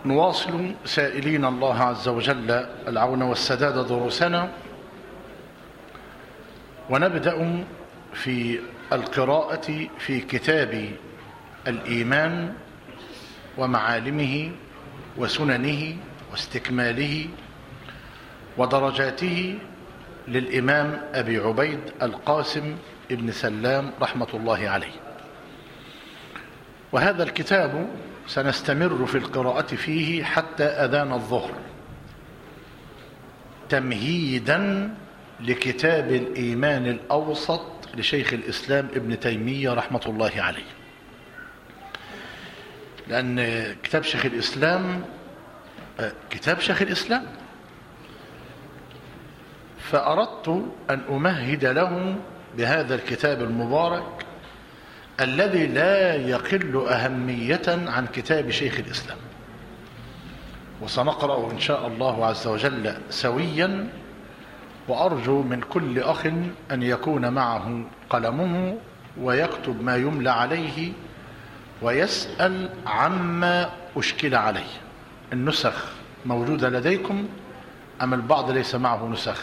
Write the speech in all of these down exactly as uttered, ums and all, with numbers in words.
نواصل سائلين الله عز وجل العون والسداد دروسنا، ونبدأ في القراءة في كتاب الإيمان ومعالمه وسننه واستكماله ودرجاته للإمام أبي عبيد القاسم ابن سلام رحمة الله عليه. وهذا الكتاب سنستمر في القراءة فيه حتى أذان الظهر، تمهيدا لكتاب الإيمان الأوسط لشيخ الإسلام ابن تيمية رحمة الله عليه، لأن كتاب شيخ الإسلام كتاب شيخ الإسلام، فأردت أن أمهد له بهذا الكتاب المبارك الذي لا يقل أهمية عن كتاب شيخ الإسلام. وسنقرأ إن شاء الله عز وجل سويا، وأرجو من كل أخ أن يكون معه قلمه ويكتب ما يملى عليه ويسأل عما أشكل عليه. النسخ موجودة لديكم أم البعض ليس معه نسخ؟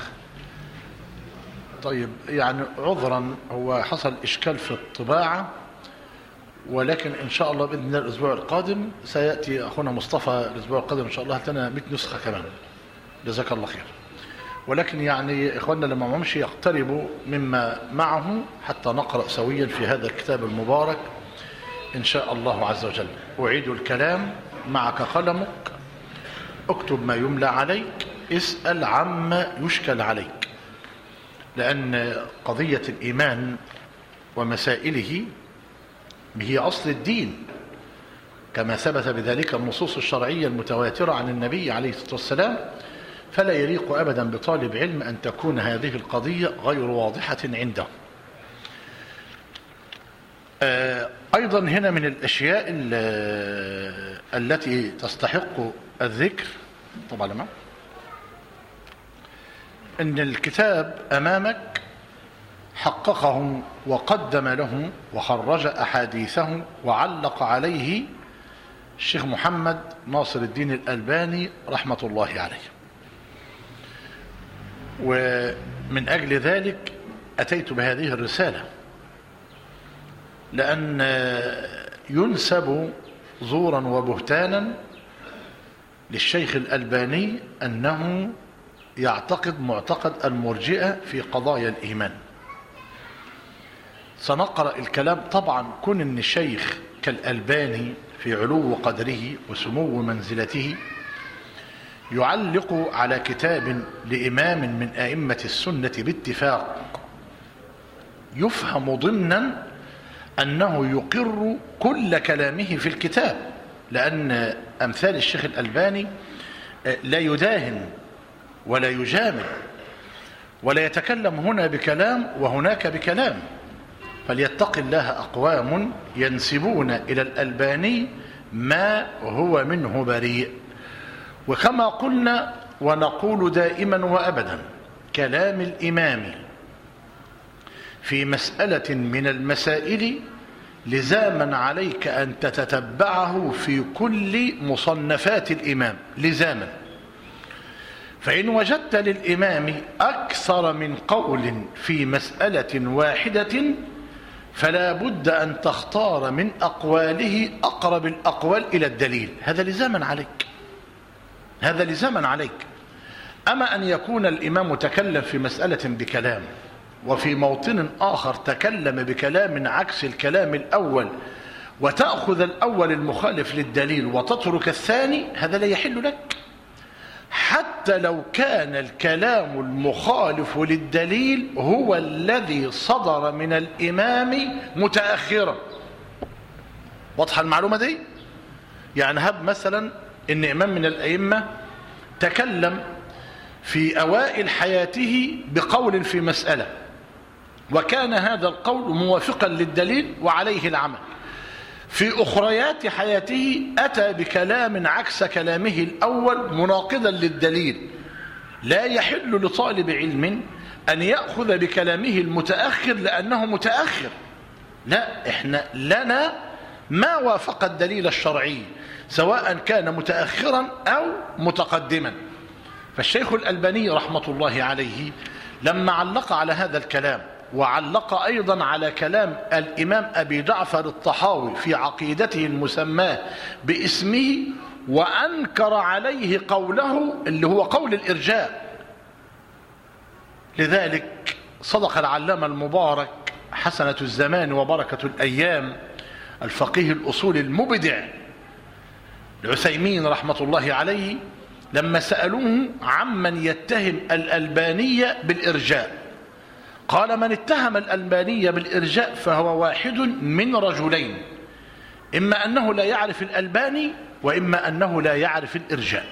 طيب، يعني عذرا هو حصل إشكال في الطباعة، ولكن إن شاء الله بإذن الله الأسبوع القادم سيأتي أخونا مصطفى الأسبوع القادم إن شاء الله لنا مئة نسخة كمان، جزاك الله خير. ولكن يعني إخواننا لما معهمش يقتربوا مما معه حتى نقرأ سويا في هذا الكتاب المبارك إن شاء الله عز وجل. أعيد الكلام: معك قلمك، اكتب ما يملى عليك، اسأل عما يشكل عليك، لأن قضية الإيمان ومسائله هي أصل الدين كما ثبت بذلك النصوص الشرعية المتواترة عن النبي عليه الصلاة والسلام، فلا يليق أبدا بطالب علم أن تكون هذه القضية غير واضحة عنده. أيضا هنا من الأشياء التي تستحق الذكر طبعا لما أن الكتاب أمامك حققه وقدم له وخرج أحاديثه وعلق عليه الشيخ محمد ناصر الدين الألباني رحمة الله عليه. ومن أجل ذلك أتيت بهذه الرسالة، لأن ينسب زورا وبهتانا للشيخ الألباني أنه يعتقد معتقد المرجئة في قضايا الإيمان. سنقرأ الكلام. طبعا كون أن الشيخ كالألباني في علو قدره وسمو منزلته يعلق على كتاب لإمام من أئمة السنة باتفاق، يفهم ضمنا أنه يقر كل كلامه في الكتاب، لأن أمثال الشيخ الألباني لا يداهن ولا يجامل ولا يتكلم هنا بكلام وهناك بكلام. فليتق الله أقوام ينسبون إلى الألباني ما هو منه بريء. وكما قلنا ونقول دائما وأبدا، كلام الإمام في مسألة من المسائل لزاما عليك أن تتتبعه في كل مصنفات الإمام لزاما. فإن وجدت للإمام أكثر من قول في مسألة واحدة فلا بد أن تختار من أقواله أقرب الأقوال إلى الدليل. هذا لزاما عليك، هذا لزاما عليك. أما أن يكون الإمام تكلم في مسألة بكلام وفي موطن آخر تكلم بكلام عكس الكلام الأول، وتأخذ الأول المخالف للدليل وتترك الثاني، هذا لا يحل لك، حتى لو كان الكلام المخالف للدليل هو الذي صدر من الإمام متأخرا. واضحة المعلومة دي؟ يعني هب مثلا إن إمام من الأئمة تكلم في أوائل حياته بقول في مسألة، وكان هذا القول موافقا للدليل وعليه العمل. في أخريات حياته أتى بكلام عكس كلامه الأول مناقضا للدليل. لا يحل لطالب علم أن يأخذ بكلامه المتأخر لأنه متأخر، لا، إحنا لنا ما وافق الدليل الشرعي، سواء كان متأخرا أو متقدما. فالشيخ الألباني رحمة الله عليه لما علق على هذا الكلام، وعلق أيضا على كلام الإمام أبي جعفر الطحاوي في عقيدته المسماة باسمه، وأنكر عليه قوله اللي هو قول الإرجاء. لذلك صدق العلامة المبارك حسنة الزمان وبركة الأيام الفقيه الأصول المبدع العثيمين رحمة الله عليه لما سألوه عمن يتهم الألبانية بالإرجاء، قال: من اتهم الألبانية بالإرجاء فهو واحد من رجلين، إما أنه لا يعرف الألباني، وإما أنه لا يعرف الإرجاء.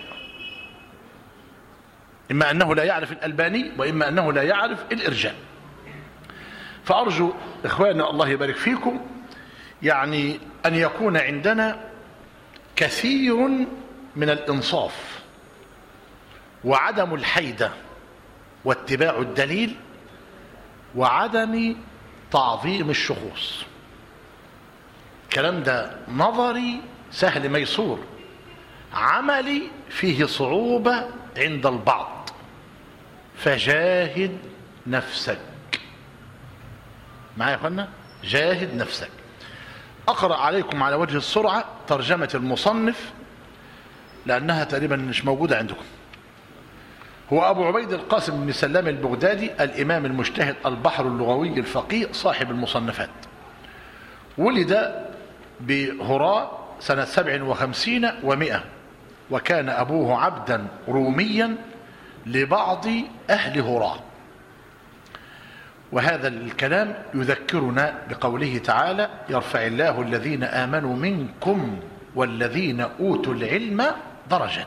إما أنه لا يعرف الألباني، وإما أنه لا يعرف الإرجاء. فأرجو إخواننا الله يبارك فيكم يعني أن يكون عندنا كثير من الإنصاف وعدم الحيدة واتباع الدليل وعدم تعظيم الشخوص. الكلام ده نظري سهل ميسور، عملي فيه صعوبة عند البعض، فجاهد نفسك. معايا يا اخوانا؟ جاهد نفسك. أقرأ عليكم على وجه السرعة ترجمة المصنف لأنها تقريبا مش موجودة عندكم. هو أبو عبيد القاسم بن سلام البغدادي، الإمام المجتهد البحر اللغوي الفقيه صاحب المصنفات. ولد بهراء سنة سبع وخمسين ومئة، وكان أبوه عبدا روميا لبعض أهل هراء. وهذا الكلام يذكرنا بقوله تعالى: يرفع الله الذين آمنوا منكم والذين أوتوا العلم درجات.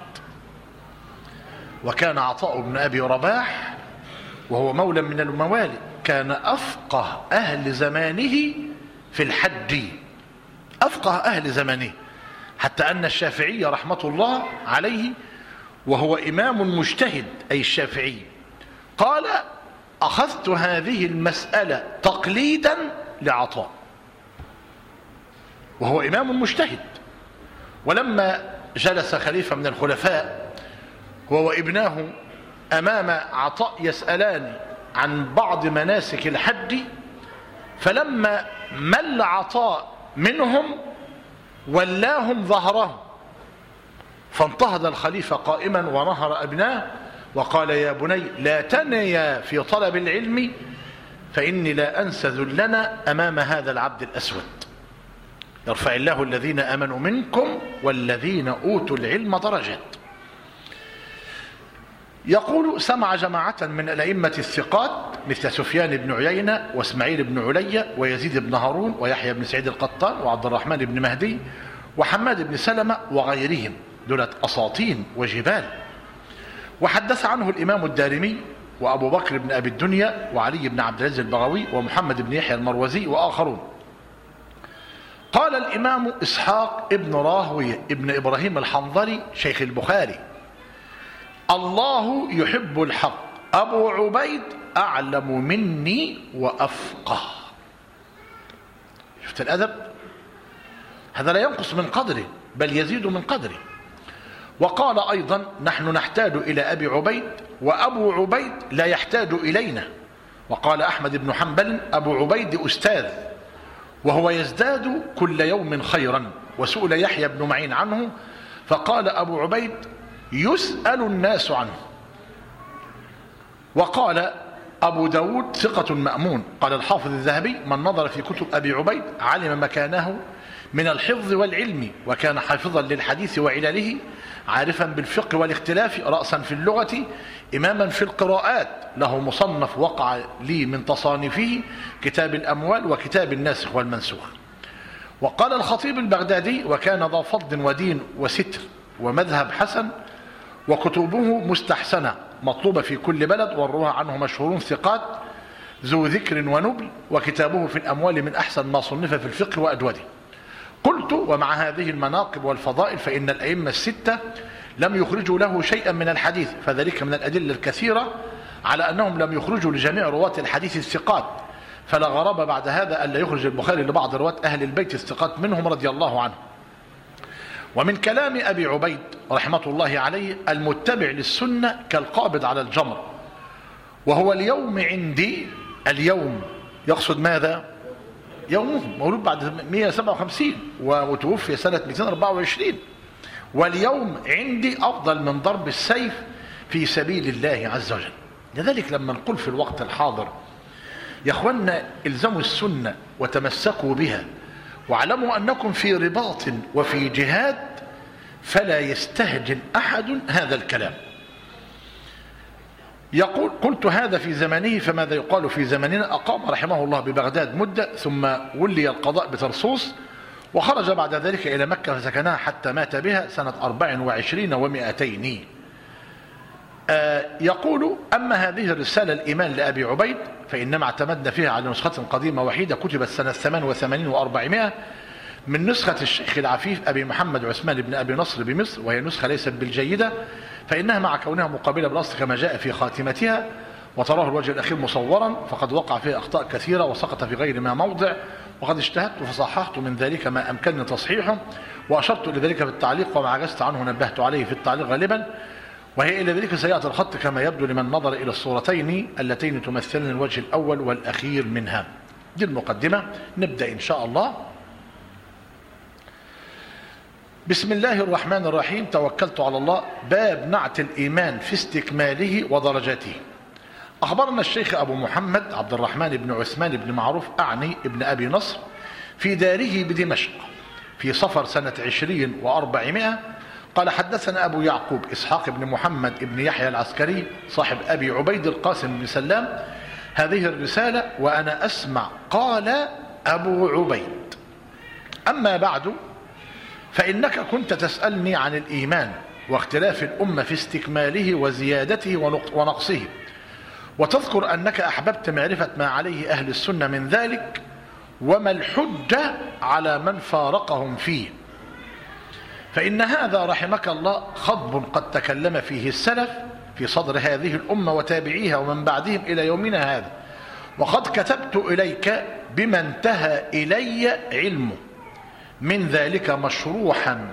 وكان عطاء بن أبي رباح وهو مولى من الموالي كان أفقه أهل زمانه في الحد، أفقه أهل زمانه، حتى أن الشافعي رحمة الله عليه وهو إمام مجتهد أي الشافعي قال: أخذت هذه المسألة تقليدا لعطاء، وهو إمام مجتهد. ولما جلس خليفة من الخلفاء هو وابناه أمام عطاء يسألان عن بعض مناسك الحج، فلما مل عطاء منهم ولاهم ظهره، فانتهض الخليفة قائما ونهر أبناه وقال: يا بني لا تنيا في طلب العلم، فإني لا أنسى ذلنا أمام هذا العبد الأسود. يرفع الله الذين آمنوا منكم والذين أوتوا العلم درجات. يقول: سمع جماعة من الأئمة الثقات مثل سفيان بن عيينة واسماعيل بن عليا ويزيد بن هارون ويحيى بن سعيد القطان وعبد الرحمن بن مهدي وحماد بن سلمة وغيرهم، دولة أساطين وجبال. وحدث عنه الإمام الدارمي وأبو بكر بن أبي الدنيا وعلي بن عبد العزيز البغوي ومحمد بن يحيى المروزي وآخرون. قال الإمام إسحاق ابن راهويه ابن إبراهيم الحنظلي شيخ البخاري: الله يحب الحق، أبو عبيد أعلم مني وأفقه. شفت الأدب؟ هذا لا ينقص من قدره بل يزيد من قدره. وقال أيضا: نحن نحتاج إلى أبي عبيد وأبو عبيد لا يحتاج إلينا. وقال أحمد بن حنبل: أبو عبيد أستاذ وهو يزداد كل يوم خيرا. وسئل يحيى بن معين عنه فقال: أبو عبيد يسأل الناس عنه. وقال أبو داود: ثقة مأمون. قال الحافظ الذهبي: من نظر في كتب أبي عبيد علم مكانه من الحفظ والعلم، وكان حافظا للحديث وعلله، عارفا بالفقه والاختلاف، رأسا في اللغة، إماما في القراءات، له مصنف وقع لي من تصانيفه كتاب الأموال وكتاب الناسخ والمنسوخ. وقال الخطيب البغدادي: وكان ذا فضل ودين وستر ومذهب حسن، وكتبه مستحسنة مطلوبة في كل بلد، والرواه عنه مشهورون ثقات ذو ذكر ونبل، وكتابه في الأموال من أحسن ما صنف في الفقه وأدوده. قلت: ومع هذه المناقب والفضائل فإن الأئمة الستة لم يخرجوا له شيئا من الحديث، فذلك من الأدلة الكثيرة على أنهم لم يخرجوا لجميع رواة الحديث الثقات، فلا غرابة بعد هذا ألا يخرج البخاري لبعض رواة أهل البيت الثقات منهم رضي الله عنه. ومن كلام أبي عبيد رحمة الله عليه: المتبع للسنة كالقابض على الجمر، وهو اليوم عندي. اليوم يقصد ماذا؟ يومه، مولود بعد مئة وسبعة وخمسين وتوفي سنة مئتين وأربعة وعشرين. واليوم عندي أفضل من ضرب السيف في سبيل الله عز وجل. لذلك لما نقول في الوقت الحاضر يا اخوانا الزموا السنة وتمسكوا بها، واعلموا أنكم في رباط وفي جهاد، فلا يستهجن أحد هذا الكلام. يقول: قلت هذا في زمانه، فماذا يقال في زماننا؟ أقام رحمه الله ببغداد مدة، ثم ولي القضاء بطرسوس، وخرج بعد ذلك إلى مكة فسكنها حتى مات بها سنة أربع وعشرين ومئتين. آه يقول: أما هذه الرسالة الإيمان لأبي عبيد فإنما اعتمدنا فيها على نسخة قديمة وحيدة كتبت سنة ثمان وثمانين وأربعمائة من نسخة الشيخ العفيف أبي محمد عثمان بن أبي نصر بمصر، وهي نسخة ليست بالجيدة، فإنها مع كونها مقابلة بالأصل كما جاء في خاتمتها، وتراه الوجه الأخير مصورا، فقد وقع فيه أخطاء كثيرة وسقط في غير ما موضع، وقد اجتهدت فصححت من ذلك ما أمكنني تصحيحه، وأشرت لذلك في التعليق، وما عجزت عنه نبهت عليه في التعليق غالبا. وهي إلى ذلك سيئة الخط كما يبدو لمن نظر إلى الصورتين اللتين تمثلن الوجه الأول والأخير منها. دي المقدمة، نبدأ إن شاء الله. بسم الله الرحمن الرحيم. توكلت على الله. باب نعت الإيمان في استكماله ودرجاته. أخبرنا الشيخ أبو محمد عبد الرحمن بن عثمان بن معروف أعني ابن أبي نصر في داره بدمشق في صفر سنة عشرين وأربعمائة قال: حدثنا أبو يعقوب إسحاق بن محمد بن يحيى العسكري صاحب أبي عبيد القاسم بن سلام هذه الرسالة وأنا أسمع. قال أبو عبيد: أما بعد، فإنك كنت تسألني عن الإيمان واختلاف الأمة في استكماله وزيادته ونقصه، وتذكر أنك أحببت معرفة ما عليه أهل السنة من ذلك، وما الحجة على من فارقهم فيه. فإن هذا رحمك الله خطب قد تكلم فيه السلف في صدر هذه الأمة وتابعيها ومن بعدهم إلى يومنا هذا، وقد كتبت إليك بما انتهى إلي علمه من ذلك مشروحا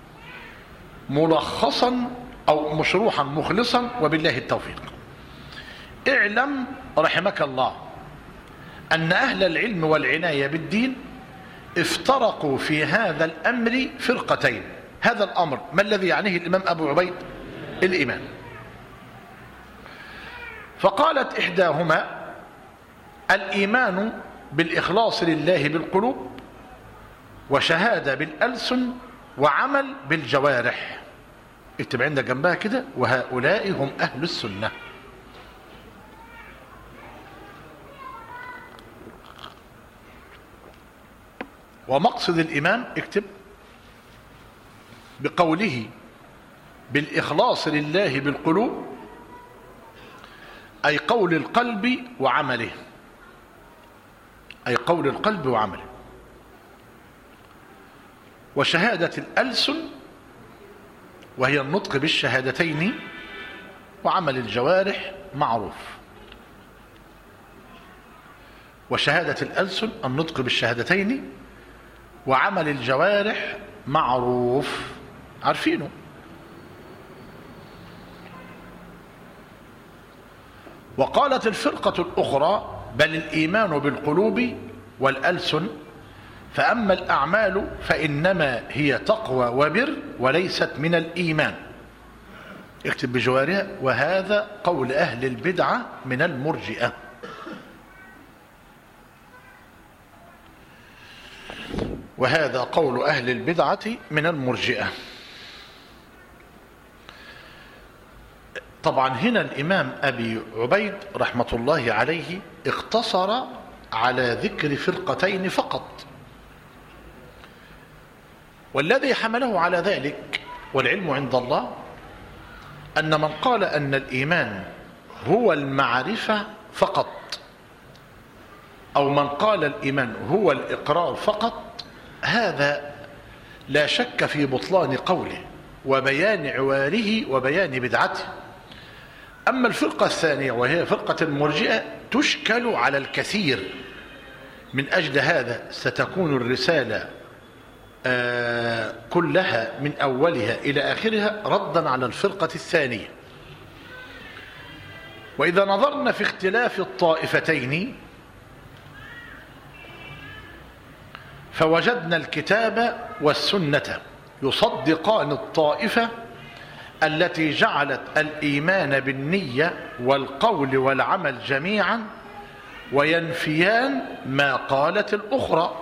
ملخصا أو مشروحا مخلصا، وبالله التوفيق. اعلم رحمك الله أن أهل العلم والعناية بالدين افترقوا في هذا الأمر فرقتين. هذا الأمر ما الذي يعنيه الإمام أبو عبيد؟ الإيمان. فقالت إحداهما: الإيمان بالإخلاص لله بالقلوب، وشهادة بالألسن، وعمل بالجوارح. اكتب عندك جنبها كده: وهؤلاء هم أهل السنة. ومقصد الإيمان اكتب بقوله بالإخلاص لله بالقلوب، أي قول القلب وعمله، أي قول القلب وعمله. وشهادة الألسن وهي النطق بالشهادتين، وعمل الجوارح معروف. وشهادة الألسن النطق بالشهادتين، وعمل الجوارح معروف، عارفينه. وقالت الفرقة الأخرى: بل الإيمان بالقلوب والألسن، فأما الأعمال فإنما هي تقوى وبر وليست من الإيمان. اكتب بجوارها: وهذا قول أهل البدعة من المرجئة. وهذا قول أهل البدعة من المرجئة. طبعا هنا الإمام أبي عبيد رحمة الله عليه اقتصر على ذكر فرقتين فقط، والذي حمله على ذلك والعلم عند الله أن من قال أن الإيمان هو المعرفة فقط، أو من قال الإيمان هو الإقرار فقط، هذا لا شك في بطلان قوله وبيان عواره وبيان بدعته. أما الفرقة الثانية وهي فرقة المرجئة تشكل على الكثير، من أجل هذا ستكون الرسالة آه كلها من أولها إلى آخرها ردا على الفرقة الثانية. وإذا نظرنا في اختلاف الطائفتين فوجدنا الكتاب والسنة يصدقان الطائفة التي جعلت الإيمان بالنية والقول والعمل جميعا وينفيان ما قالت الأخرى.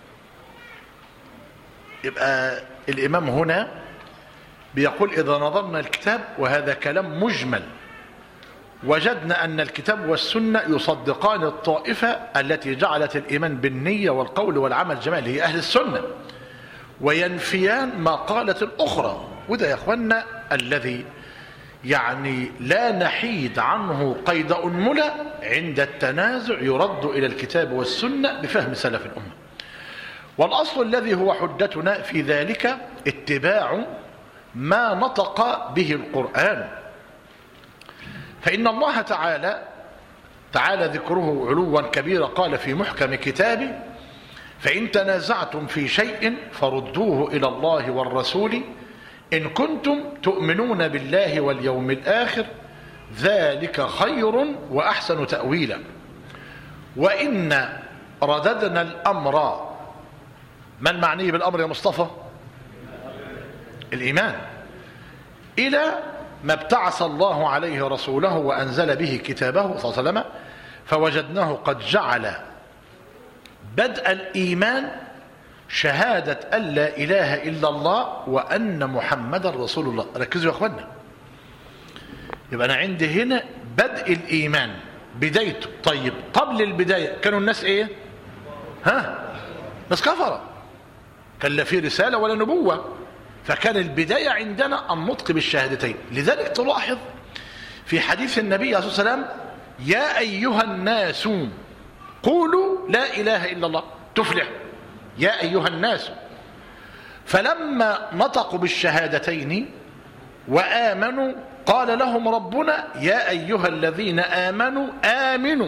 يبقى الإمام هنا بيقول إذا نظرنا الكتاب، وهذا كلام مجمل، وجدنا أن الكتاب والسنة يصدقان الطائفة التي جعلت الإيمان بالنية والقول والعمل جميعا، هي أهل السنة، وينفيان ما قالت الأخرى. وده يا أخوانا الذي يعني لا نحيد عنه قيد أنملة عند التنازع، يرد إلى الكتاب والسنة بفهم سلف الأمة. والأصل الذي هو حجتنا في ذلك اتباع ما نطق به القرآن. فإن الله تعالى تعالى ذكره علوا كبيرا قال في محكم كتابه: فإن تنازعتم في شيء فردوه إلى الله والرسول إن كنتم تؤمنون بالله واليوم الآخر ذلك خير وأحسن تأويلا. وإن رددنا الأمر، ما المعني بالأمر يا مصطفى؟ الإيمان، إلى ما ابتعث الله عليه رسوله وأنزل به كتابه صلى الله عليه وسلم، فوجدناه قد جعل بدء الإيمان شهادة أن لا إله إلا الله وأن محمد رسول الله. ركزوا يا أخوانا، يبقى أنا عندي هنا بدء الإيمان بدايته. طيب قبل البداية كانوا الناس إيه؟ ها؟ ناس كفرة، كان لا في رسالة ولا نبوة، فكان البداية عندنا النطق بالشهادتين. لذلك تلاحظ في حديث النبي عليه الصلاة والسلام: يا أيها الناس قولوا لا إله إلا الله تفلح. يا أيها الناس. فلما نطقوا بالشهادتين وآمنوا قال لهم ربنا: يا أيها الذين آمنوا آمنوا.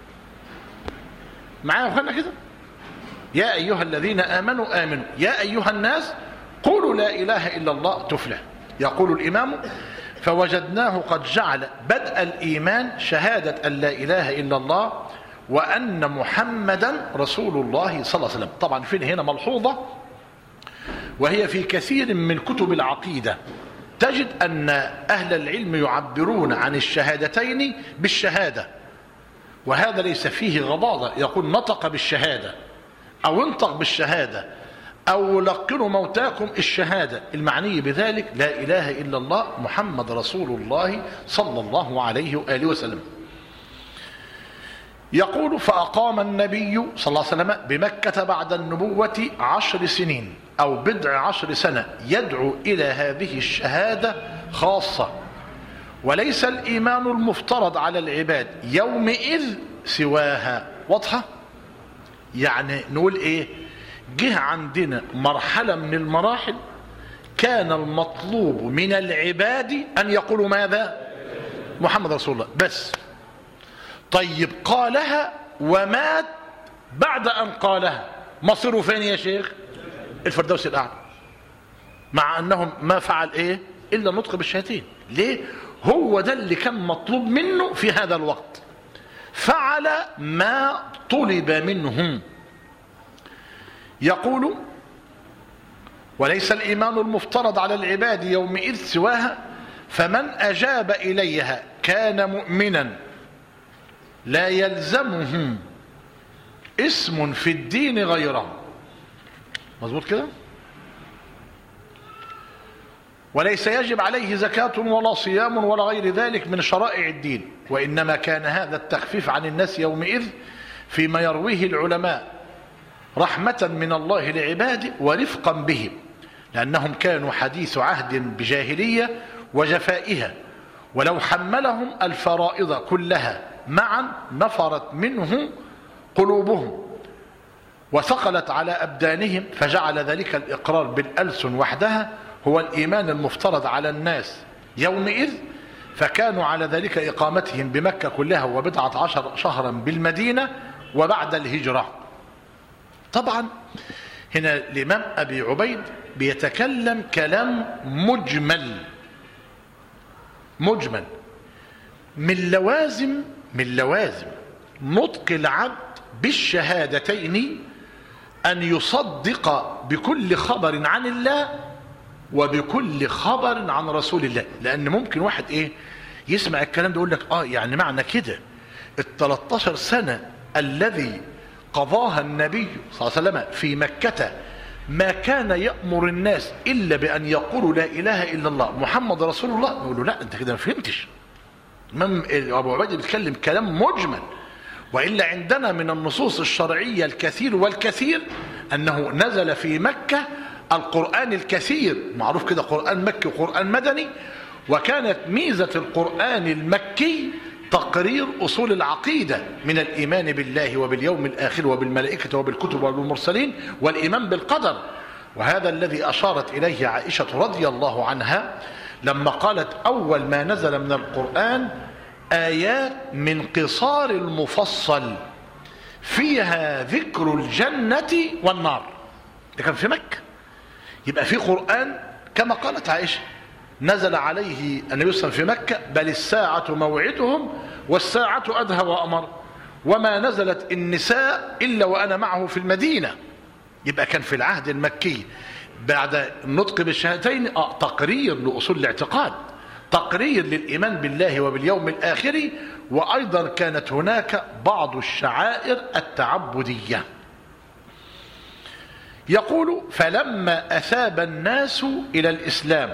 معايا يا أخوانا كده؟ يا أيها الذين آمنوا آمنوا، يا أيها الناس قولوا لا إله إلا الله تفلح. يقول الإمام: فوجدناه قد جعل بدء الإيمان شهادة أن لا إله إلا الله وأن محمدا رسول الله صلى الله عليه وسلم. طبعا فين هنا ملحوظة، وهي في كثير من كتب العقيدة تجد أن أهل العلم يعبرون عن الشهادتين بالشهادة، وهذا ليس فيه غضاضة. يقول نطق بالشهادة أو انطق بالشهادة أو لقنوا موتاكم الشهادة، المعني بذلك لا إله إلا الله محمد رسول الله صلى الله عليه وآله وسلم. يقول: فأقام النبي صلى الله عليه وسلم بمكة بعد النبوة عشر سنين أو بضع عشر سنة يدعو إلى هذه الشهادة خاصة، وليس الإيمان المفترض على العباد يومئذ سواها. واضحة؟ يعني نقول إيه؟ جه عندنا مرحلة من المراحل كان المطلوب من العباد أن يقولوا ماذا؟ محمد رسول الله بس. طيب قالها ومات بعد أن قالها، مصيره فين يا شيخ؟ الفردوس الأعلى، مع أنهم ما فعل إيه إلا نطق بالشهادتين. ليه؟ هو ده اللي كان مطلوب منه في هذا الوقت، فعل ما طلب منهم. يقول: وليس الإيمان المفترض على العباد يومئذ سواها، فمن أجاب إليها كان مؤمنا لا يلزمه اسم في الدين غيره. مظبوط كده؟ وليس يجب عليه زكاة ولا صيام ولا غير ذلك من شرائع الدين، وإنما كان هذا التخفيف عن الناس يومئذ فيما يرويه العلماء رحمة من الله لعباده ورفقا بهم، لأنهم كانوا حديث عهد بجاهلية وجفائها، ولو حملهم الفرائض كلها معا نفرت منه قلوبهم وثقلت على أبدانهم، فجعل ذلك الإقرار بالألسن وحدها هو الإيمان المفترض على الناس يومئذ، فكانوا على ذلك إقامتهم بمكة كلها وبضعة عشر شهرا بالمدينة وبعد الهجرة. طبعا هنا الإمام أبي عبيد بيتكلم كلام مجمل مجمل من لوازم من لوازم نطق العبد بالشهادتين أن يصدق بكل خبر عن الله وبكل خبر عن رسول الله. لأن ممكن واحد إيه يسمع الكلام ده يقول لك آه يعني معنى كده الثلاث سنة الذي قضاها النبي صلى الله عليه وسلم في مكة ما كان يأمر الناس إلا بأن يقولوا لا إله إلا الله محمد رسول الله. يقول له لا أنت كده ما فهمتش. أبو عبيد بيتكلم كلام مجمل، وإلا عندنا من النصوص الشرعية الكثير والكثير أنه نزل في مكة القرآن الكثير، معروف كده قرآن مكي وقرآن مدني. وكانت ميزة القرآن المكي تقرير أصول العقيدة من الإيمان بالله وباليوم الآخر وبالملائكة وبالكتب وبالمرسلين والإيمان بالقدر. وهذا الذي أشارت إليه عائشة رضي الله عنها لما قالت أول ما نزل من القرآن آيات من قصار المفصل فيها ذكر الجنة والنار. ده كان في مكة. يبقى في قرآن كما قالت عائشة نزل عليه النبي صلى الله عليه وسلم في مكة بل الساعة موعدهم والساعة أدهى وأمر وما نزلت النساء إلا وأنا معه في المدينة. يبقى كان في العهد المكي بعد النطق بالشهادتين آه تقرير لأصول الاعتقاد، تقرير للإيمان بالله وباليوم الآخر، وأيضا كانت هناك بعض الشعائر التعبدية. يقول فلما أثاب الناس إلى الإسلام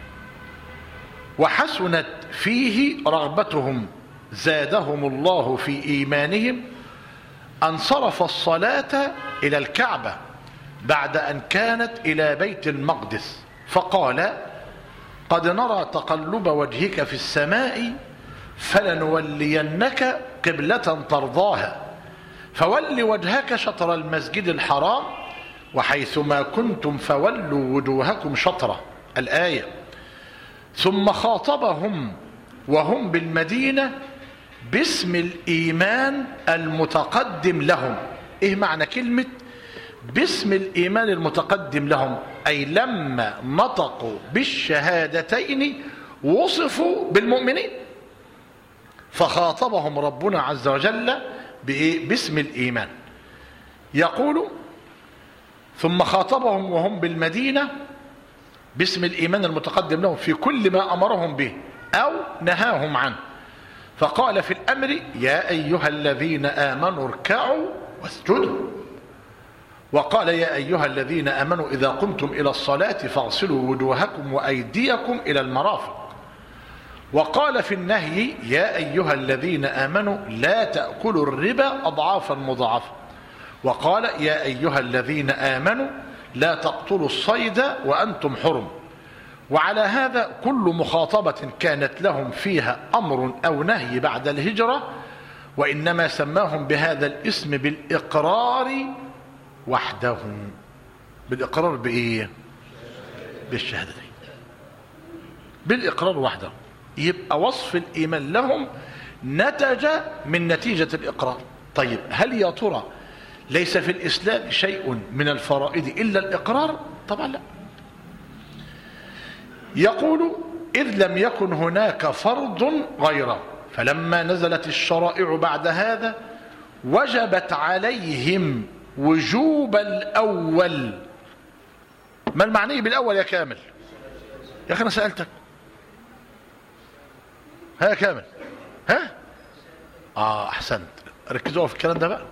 وحسنت فيه رغبتهم زادهم الله في إيمانهم انصرف الصلاة إلى الكعبة بعد أن كانت إلى بيت المقدس فقال قد نرى تقلب وجهك في السماء فلنولينك قبلة ترضاها فول وجهك شطر المسجد الحرام وحيثما كنتم فولوا وجوهكم شطره الآية. ثم خاطبهم وهم بالمدينة باسم الإيمان المتقدم لهم. إيه معنى كلمة باسم الإيمان المتقدم لهم؟ أي لما نطقوا بالشهادتين وصفوا بالمؤمنين، فخاطبهم ربنا عز وجل بإيه؟ باسم الإيمان. يقول ثم خاطبهم وهم بالمدينة باسم الإيمان المتقدم لهم في كل ما أمرهم به أو نهاهم عنه، فقال في الأمر يا أيها الذين آمنوا اركعوا واسجدوا، وقال يا أيها الذين آمنوا إذا قمتم إلى الصلاة فاغسلوا وجوهكم وأيديكم إلى المرافق، وقال في النهي يا أيها الذين آمنوا لا تأكلوا الربا أضعافا مضاعفة، وقال يا أيها الذين آمنوا لا تقتلوا الصيد وأنتم حرم. وعلى هذا كل مخاطبة كانت لهم فيها أمر أو نهي بعد الهجرة، وإنما سماهم بهذا الاسم بالإقرار وحده. بالإقرار بإيه؟ بالشهادتين، بالإقرار وحده. يبقى وصف الإيمان لهم نتج من نتيجة الإقرار. طيب هل يا ترى ليس في الإسلام شيء من الفرائض إلا الإقرار؟ طبعا لا. يقول إذ لم يكن هناك فرض غيره فلما نزلت الشرائع بعد هذا وجبت عليهم وجوب الأول. ما المعني بالأول يا كامل؟ يا أخي أنا سألتك. ها يا كامل؟ ها؟ آه أحسنت، ركزوا في الكلام ده بقى.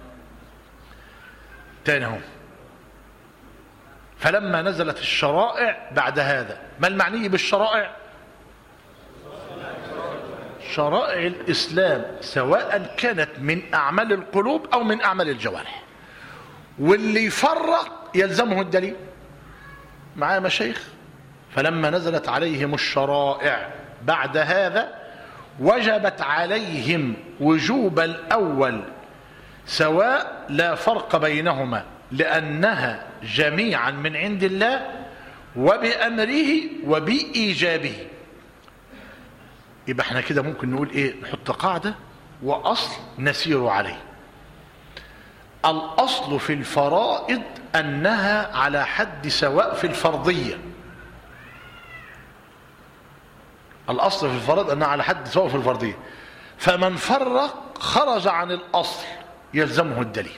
تاني اهو فلما نزلت الشرائع بعد هذا. ما المعني بالشرائع؟ شرائع الإسلام سواء كانت من أعمال القلوب أو من أعمال الجوارح، واللي يفرق يلزمه الدليل. معايا مشايخ؟ فلما نزلت عليهم الشرائع بعد هذا وجبت عليهم وجوب الأول سواء لا فرق بينهما لأنها جميعا من عند الله وبأمره وبإيجابه. يبقى احنا كده ممكن نقول ايه؟ نحط قاعدة وأصل نسير عليه. الأصل في الفرائض أنها على حد سواء في الفرضية. الأصل في الفرائض أنها على حد سواء في الفرضية، فمن فرق خرج عن الأصل يلزمه الدليل.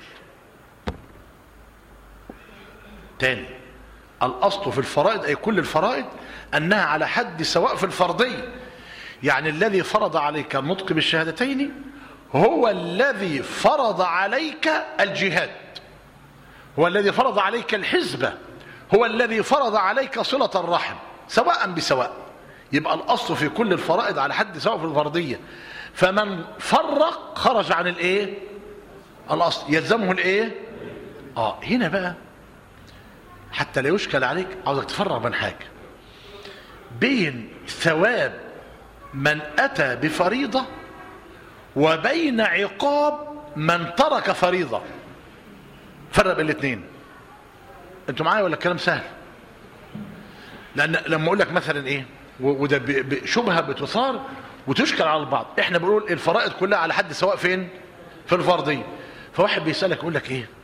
تاني، الأصل في الفرائض أي كل الفرائض أنها على حد سواء في الفرضية، يعني الذي فرض عليك النطق بالشهادتين هو الذي فرض عليك الجهاد، هو الذي فرض عليك الحزبة، هو الذي فرض عليك صلة الرحم، سواء بسواء. يبقى الأصل في كل الفرائض على حد سواء في الفرضية، فمن فرق خرج عن الايه؟ الأصل يلزمه الايه؟ اه هنا بقى حتى لا يشكل عليك عاوزك تفرق بين حاجة، بين ثواب من أتى بفريضة وبين عقاب من ترك فريضة. فرق بين الاثنين. انتوا معايا ولا الكلام سهل؟ لأن لما أقول لك مثلا إيه، وده شبهة بتثار وتشكل على البعض، إحنا بنقول الفرائض كلها على حد سواء فين؟ في الفرضية. فواحد بيسألك يقول لك إيه؟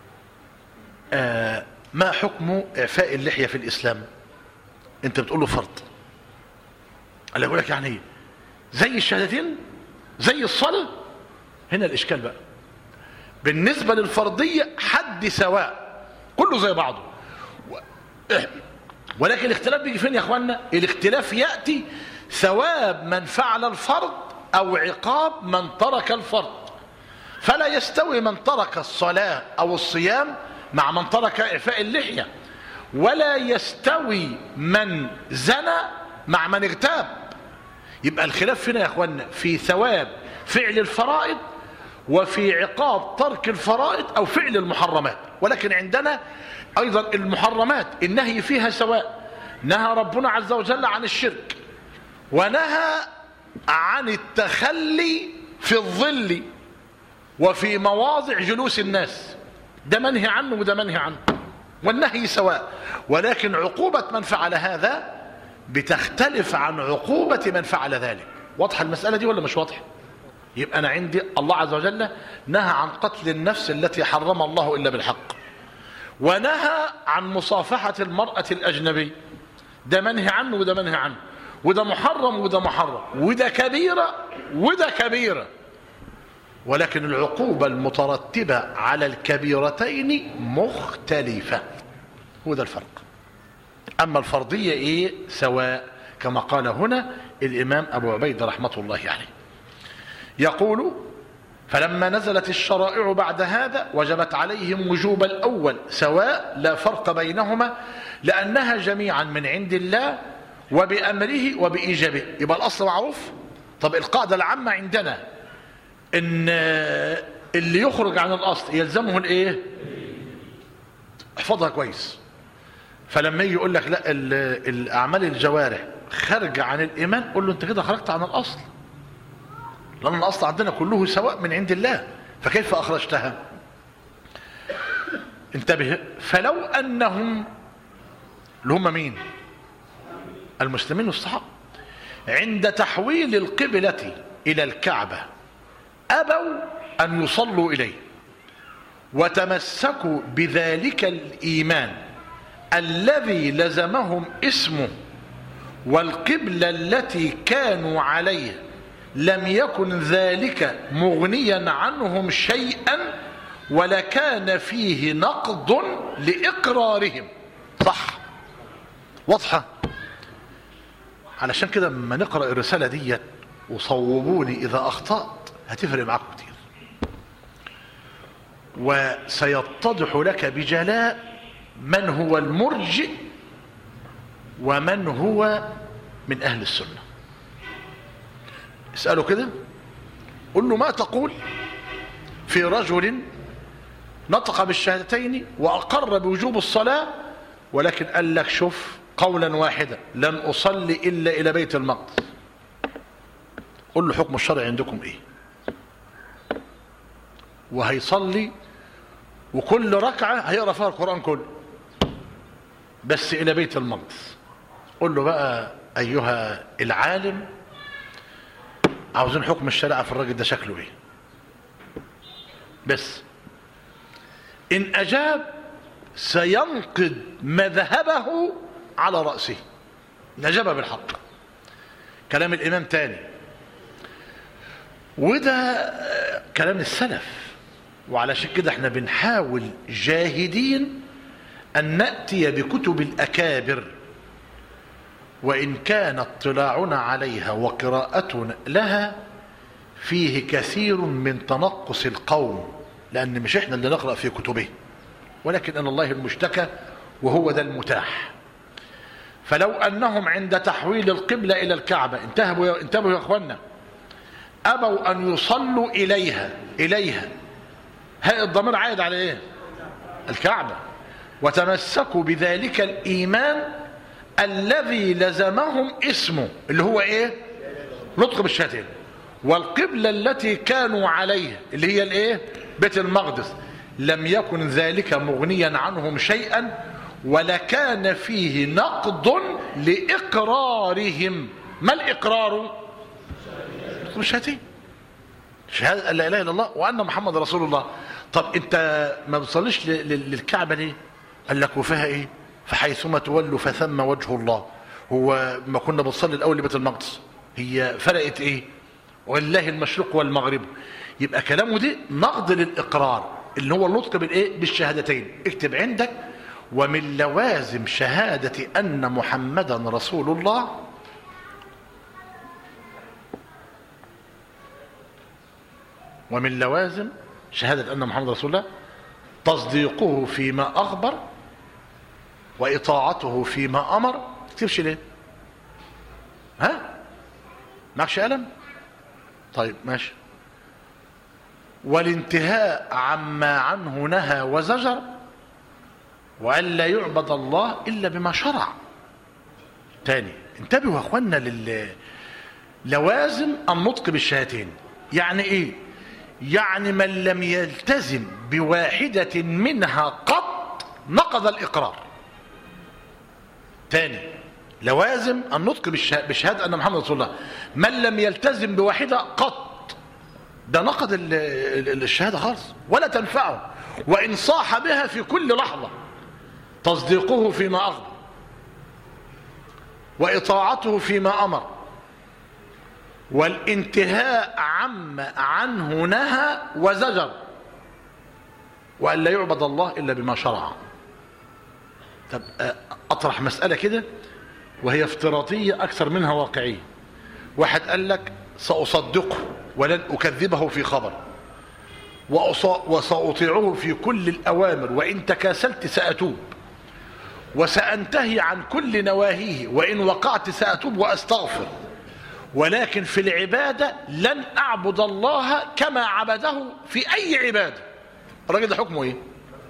آه ما حكم إعفاء اللحية في الإسلام؟ أنت بتقول له فرض. قال يقول لك يعني إيه؟ زي الشهادتين؟ زي الصلاة؟ هنا الإشكال بقى. بالنسبة للفرضية حد سواء، كله زي بعضه. ولكن الاختلاف بيجي فين يا اخوانا؟ الاختلاف يأتي ثواب من فعل الفرض او عقاب من ترك الفرض. فلا يستوي من ترك الصلاة او الصيام مع من ترك إعفاء اللحية، ولا يستوي من زنى مع من اغتاب. يبقى الخلاف هنا يا اخوانا في ثواب فعل الفرائض وفي عقاب ترك الفرائض او فعل المحرمات. ولكن عندنا ايضا المحرمات النهي فيها سواء. نهى ربنا عز وجل عن الشرك، ونهى عن التخلي في الظل وفي مواضع جلوس الناس، ده منهي عنه وده منهي عنه، والنهي سواء. ولكن عقوبة من فعل هذا بتختلف عن عقوبة من فعل ذلك. واضحة المسألة دي ولا مش واضحة؟ يبقى أنا عندي الله عز وجل نهى عن قتل النفس التي حرم الله إلا بالحق، ونهى عن مصافحة المرأة الأجنبي، ده منهي عنه وده منهي عنه، وده محرم وده محرم، وده كبيرة وده كبيرة. ولكن العقوبة المترتبة على الكبيرتين مختلفة، وده الفرق. أما الفرضية إيه؟ سواء، كما قال هنا الإمام أبو عبيد رحمة الله عليه. يقول: فلما نزلت الشرائع بعد هذا وجبت عليهم وجوب الأول سواء لا فرق بينهما، لأنها جميعا من عند الله وبأمره وبإيجابه. يبقى الأصل معروف. طب القاعدة العامة عندنا إن اللي يخرج عن الأصل يلزمه الإيه؟ احفظها كويس. فلما يجي يقول لك لا الأعمال الجوارح خارجة عن الإيمان، قل له أنت كده خرجت عن الأصل، لأن الأصل عندنا كله سواء من عند الله، فكيف أخرجتها؟ انتبه. فلو أنهم اللي هم مين؟ المسلمين والصحابة عند تحويل القبلة إلى الكعبة أبوا أن يصلوا إليه، وتمسكوا بذلك الإيمان الذي لزمهم اسمه، والقبلة التي كانوا عليها لم يكن ذلك مغنيا عنهم شيئا، ولكان فيه نقض لإقرارهم. صح؟ واضحة؟ علشان كده لما نقرأ الرسالة دي وصوبوني إذا أخطأت هتفرق معكم كتير، وسيتضح لك بجلاء من هو المرجئ ومن هو من أهل السنة. اسأله كده، قل له ما تقول في رجل نطق بالشهادتين وأقر بوجوب الصلاة، ولكن قال لك شوف قولا واحدا لن أصلي إلا إلى بيت المقدس. قل له حكم الشرع عندكم إيه؟ وهيصلي وكل ركعة هيقرأ فيها القرآن كله بس إلى بيت المقدس. قل له بقى أيها العالم عاوزين حكم الشريعة في الراجل ده شكله إيه؟ بس إن أجاب سينقض مذهبه على رأسه، نجب بالحق. كلام الإمام تاني، وده كلام السلف. وعلشان كده احنا بنحاول جاهدين أن نأتي بكتب الأكابر، وإن كان اطلاعنا عليها وقراءتنا لها فيه كثير من تنقص القوم، لأن مش احنا اللي نقرأ في كتبه، ولكن أن الله المشتكى وهو ده المتاح. فلو أنهم عند تحويل القبلة إلى الكعبة، انتبهوا انتبهوا يا أخوانا، أبوا أن يصلوا إليها إليها هاء الضمير عائد على إيه؟ الكعبة. وتمسكوا بذلك الإيمان الذي لزمهم اسمه اللي هو إيه؟ نطق بالشهادتين. والقبلة التي كانوا عليها اللي هي الإيه؟ بيت المقدس، لم يكن ذلك مغنيا عنهم شيئا، ولكان فيه نقض لإقرارهم. ما الإقرار؟ بالشهادتين، شهادة لا إله إلا الله وأن محمد رسول الله. طب أنت ما بتصليش للكعبة ليه؟ قال لك وفيها إيه؟ فحيثما تولوا فثم وجه الله. هو ما كنا بنصلي الأول لبيت المقدس، هي فرقت إيه؟ ولله المشرق والمغرب. يبقى كلامه دي نقض للإقرار اللي هو النطق بالإيه؟ بالشهادتين. اكتب عندك: ومن لوازم شهادة أن محمدا رسول الله ومن لوازم شهادة أن محمد رسول الله تصديقه فيما أخبر وإطاعته فيما أمر. ما تكتبش ليه؟ ها؟ معكش قلم؟ طيب ماشي. والانتهاء عما عنه نهى وزجر، وأن لا يعبد الله إلا بما شرع. تاني انتبهوا يا أخوانا لل لوازم النطق بالشهادتين. يعني إيه؟ يعني من لم يلتزم بواحدة منها قط نقض الإقرار. تاني، لوازم النطق بشهادة أن محمد رسول الله، من لم يلتزم بواحدة قط ده نقض الشهادة خالص ولا تنفعه، وإن صاح بها في كل لحظة. تصديقه فيما أخبر وإطاعته فيما أمر والانتهاء عما عنه نهى وزجر، وأن لا يعبد الله إلا بما شرع. طب أطرح مسألة كده وهي افتراضية أكثر منها واقعية. واحد قال لك سأصدقه ولن أكذبه في خبر، وسأطيعه في كل الأوامر، وإن تكاسلت سأتوب، وسأنتهي عن كل نواهيه، وإن وقعت سأتوب وأستغفر، ولكن في العبادة لن أعبد الله كما عبده في أي عبادة. الراجل ده حكمه إيه؟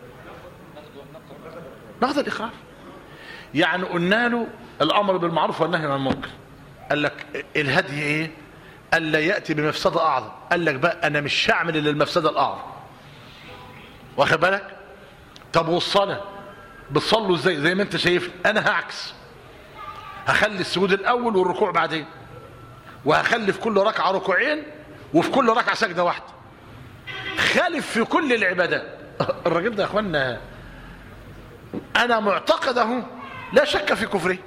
نقض الإقرار. يعني قلنا له الأمر بالمعروف والنهي عن المنكر، قال لك الهدي إيه؟ قال لا يأتي بمفسدة أعظم. قال لك بقى أنا مش هعمل إلا المفسدة الأعظم، واخد بالك؟ طب والصلاة بتصلوا إزاي؟ زي ما أنت شايف أنا هعكس، هخلي السجود الأول والركوع بعدين، وهخلي في كل ركعة ركوعين وفي كل ركعة سجدة واحدة. خالف في كل العبادات. الراجل ده يا اخوانا انا معتقده لا شك في كفره،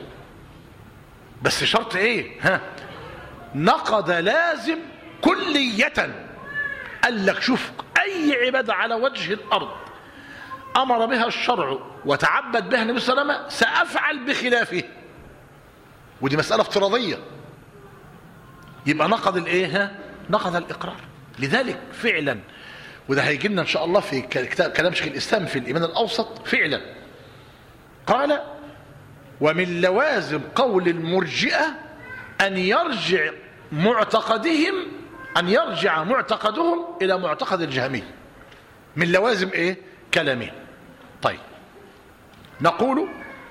بس شرط ايه؟ ها، نقض لازم كلية. قال لك شوف اي عبادة على وجه الارض امر بها الشرع وتعبد بها النبي صلى الله عليه وسلم سافعل بخلافه، ودي مسألة افتراضية. يبقى نقض الايه؟ ها، نقض الاقرار. لذلك فعلا، وده هيجي لنا ان شاء الله في كتاب كلام شيخ الاسلام في الايمان الاوسط، فعلا قال: ومن لوازم قول المرجئة ان يرجع معتقدهم ان يرجع معتقدهم الى معتقد الجهمية. من لوازم ايه؟ كلامه. طيب نقول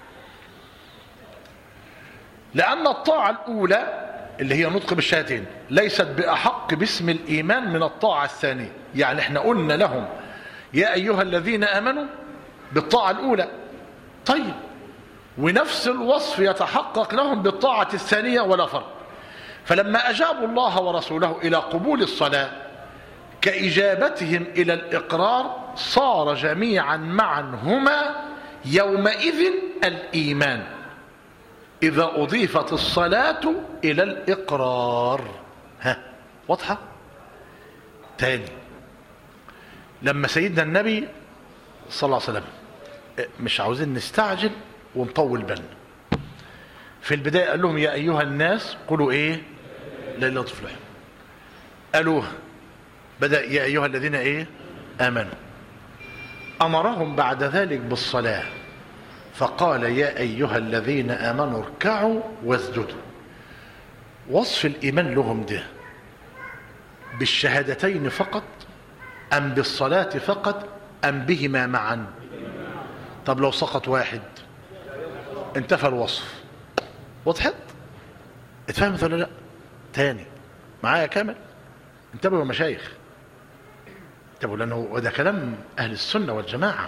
لان الطاعة الاولى اللي هي نطق بالشهادتين ليست بأحق باسم الإيمان من الطاعة الثانية. يعني احنا قلنا لهم يا أيها الذين آمنوا بالطاعة الأولى، طيب ونفس الوصف يتحقق لهم بالطاعة الثانية ولا فرق. فلما أجابوا الله ورسوله إلى قبول الصلاة كإجابتهم إلى الإقرار صار جميعا معا هما يومئذ الإيمان إذا أضيفت الصلاة إلى الإقرار. ها واضحة؟ تاني، لما سيدنا النبي صلى الله عليه وسلم، مش عاوزين نستعجل ونطول بالنا، في البداية قال لهم يا أيها الناس قولوا إيه؟ لا إله إلا الله. قالوا بدأ يا أيها الذين إيه؟ آمنوا. أمرهم بعد ذلك بالصلاة فقال يا أيها الذين آمنوا اركعوا واسجدوا. وصف الإيمان لهم ده بالشهادتين فقط أم بالصلاة فقط أم بهما معا؟ طب لو سقط واحد انتفى الوصف. وضحت؟ اتفهمت ولا لا؟ تاني معايا كامل؟ انتبهوا يا مشايخ، انتبهوا، لأنه ده كلام أهل السنة والجماعة.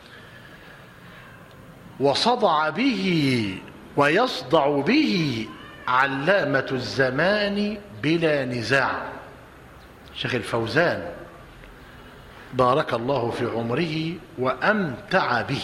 وصدع به ويصدع به علامة الزمان بلا نزاع. شيخ الفوزان بارك الله في عمره وأمتع به.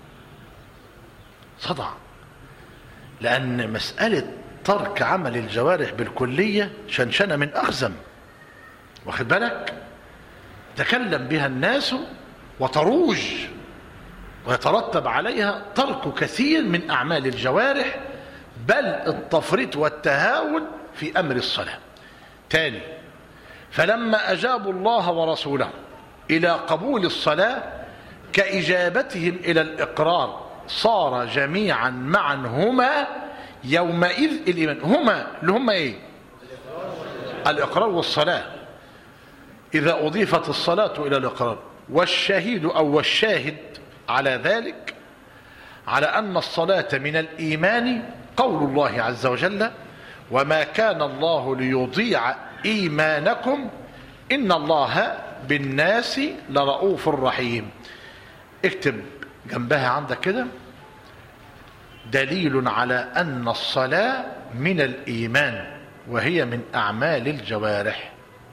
صدع، لأن مسألة ترك عمل الجوارح بالكلية شنشنة من أخزم، واخد بالك؟ تكلم بها الناس وتروج ويترتب عليها ترك كثير من أعمال الجوارح، بل التفريط والتهاون في أمر الصلاة. تاني، فلما أجابوا الله ورسوله إلى قبول الصلاة كإجابتهم إلى الإقرار صار جميعا معا هما يومئذ الإيمان. هما اللي هما إيه؟ الإقرار والصلاة، إذا أضيفت الصلاة إلى الإقرار. والشهيد أو والشاهد على ذلك على أن الصلاة من الإيمان قول الله عز وجل وما كان الله ليضيع إيمانكم إن الله بالناس لرؤوف رحيم. اكتب جنبها عندك كده دليل على أن الصلاة من الإيمان وهي من أعمال الجوارح.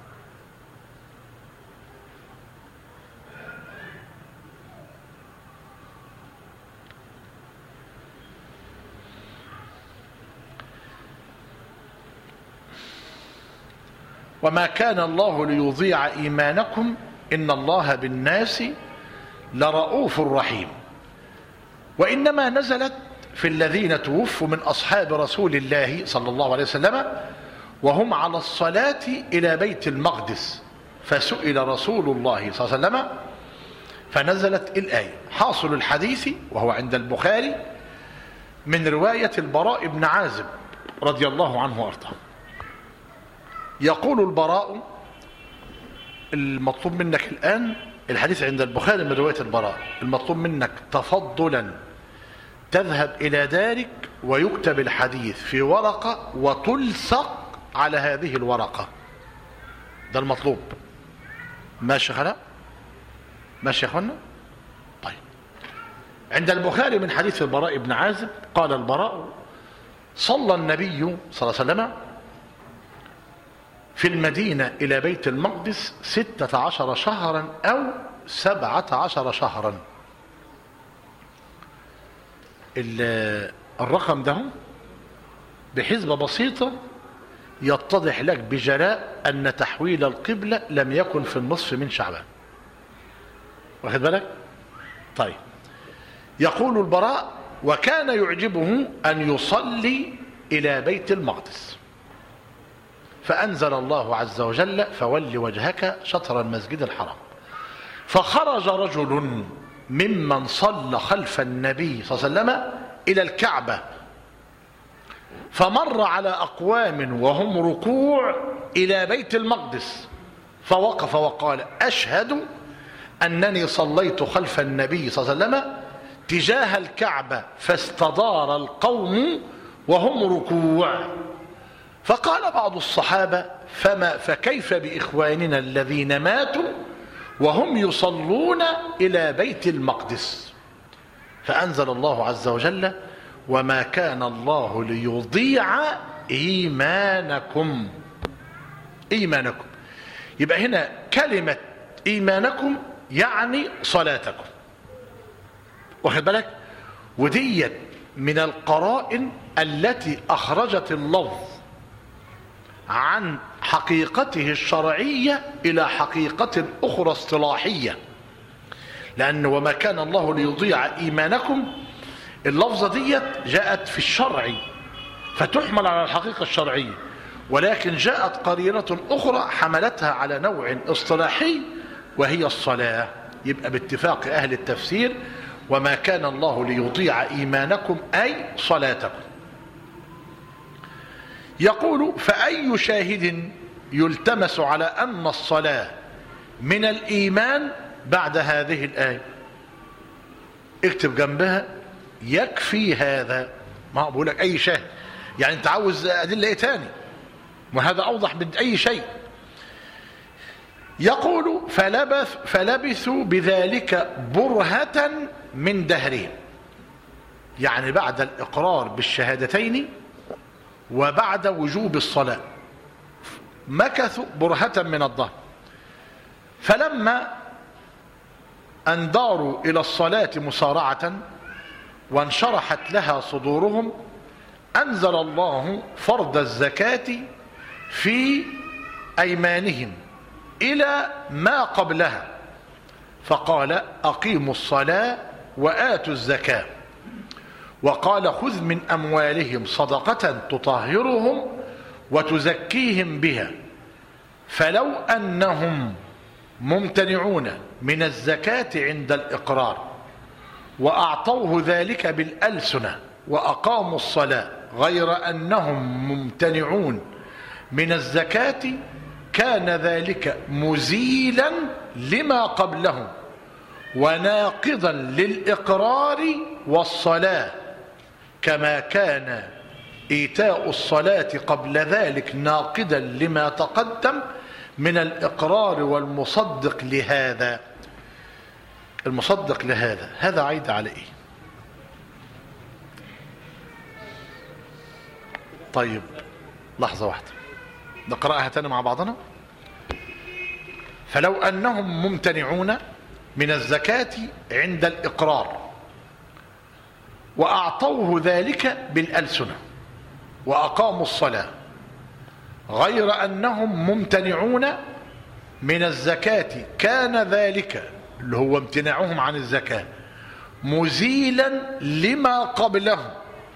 وما كان الله ليضيع إيمانكم إن الله بالناس لرؤوف رحيم. وإنما نزلت في الذين توفوا من أصحاب رسول الله صلى الله عليه وسلم وهم على الصلاة إلى بيت المقدس، فسئل رسول الله صلى الله عليه وسلم فنزلت الآية. حاصل الحديث وهو عند البخاري من رواية البراء بن عازب رضي الله عنه وارضاه. يقول البراء، المطلوب منك الآن، الحديث عند البخاري من رواية البراء، المطلوب منك تفضلا تذهب إلى دارك ويكتب الحديث في ورقة وتلصق على هذه الورقة. ده المطلوب. ماشي يا خلاء؟ ماشي يا اخوانا؟ طيب. عند البخاري من حديث البراء بن عازب قال البراء صلى النبي صلى الله عليه وسلم في المدينة إلى بيت المقدس ستة عشر شهرا أو سبعة عشر شهرا. الرقم ده بحسبة بسيطة يتضح لك بجلاء أن تحويل القبلة لم يكن في النصف من شعبان. واخد بالك؟ طيب. يقول البراء وكان يعجبه أن يصلي إلى بيت المقدس، فأنزل الله عز وجل فول وجهك شطر المسجد الحرام. فخرج رجل ممن صلى خلف النبي صلى الله عليه وسلم إلى الكعبة فمر على أقوام وهم ركوع إلى بيت المقدس فوقف وقال أشهد أنني صليت خلف النبي صلى الله عليه وسلم تجاه الكعبة فاستدار القوم وهم ركوع. فقال بعض الصحابة فما فكيف بإخواننا الذين ماتوا وهم يصلون إلى بيت المقدس؟ فأنزل الله عز وجل وما كان الله ليضيع إيمانكم. إيمانكم يبقى هنا كلمة إيمانكم يعني صلاتكم، واخد بالك؟ وديت من القرائن التي أخرجت اللفظ عن حقيقته الشرعية إلى حقيقة أخرى اصطلاحية، لأن وما كان الله ليضيع إيمانكم اللفظة ديت جاءت في الشرع فتحمل على الحقيقة الشرعية، ولكن جاءت قرينة أخرى حملتها على نوع اصطلاحي وهي الصلاة. يبقى باتفاق أهل التفسير وما كان الله ليضيع إيمانكم أي صلاتكم. يقول فأي شاهد يلتمس على أن الصلاة من الإيمان بعد هذه الآية؟ اكتب جنبها يكفي هذا. ما بقول لك أي شاهد، يعني أنت عاوز أدلة إيه تاني؟ وهذا أوضح من أي شيء. يقول فلبث فلبثوا بذلك برهة من دهرهم، يعني بعد الإقرار بالشهادتين وبعد وجوب الصلاة مكثوا برهة من الدهر، فلما أنداروا إلى الصلاة مسارعة وانشرحت لها صدورهم أنزل الله فرض الزكاة في أيمانهم إلى ما قبلها، فقال أقيموا الصلاة وآتوا الزكاة، وقال خذ من أموالهم صدقة تطهرهم وتزكيهم بها، فلو أنهم ممتنعون من الزكاة عند الإقرار وأعطوه ذلك بالألسنة وأقاموا الصلاة غير أنهم ممتنعون من الزكاة كان ذلك مزيلا لما قبلهم وناقضا للإقرار والصلاة، كما كان إيتاء الصلاة قبل ذلك ناقضا لما تقدم من الإقرار والمصدق لهذا. المصدق لهذا هذا عايد على إيه؟ طيب لحظة واحدة نقرأها تاني مع بعضنا. فلو أنهم ممتنعون من الزكاة عند الإقرار وأعطوه ذلك بالألسنة وأقاموا الصلاة غير أنهم ممتنعون من الزكاة كان ذلك اللي هو امتناعهم عن الزكاة مزيلا لما قبلهم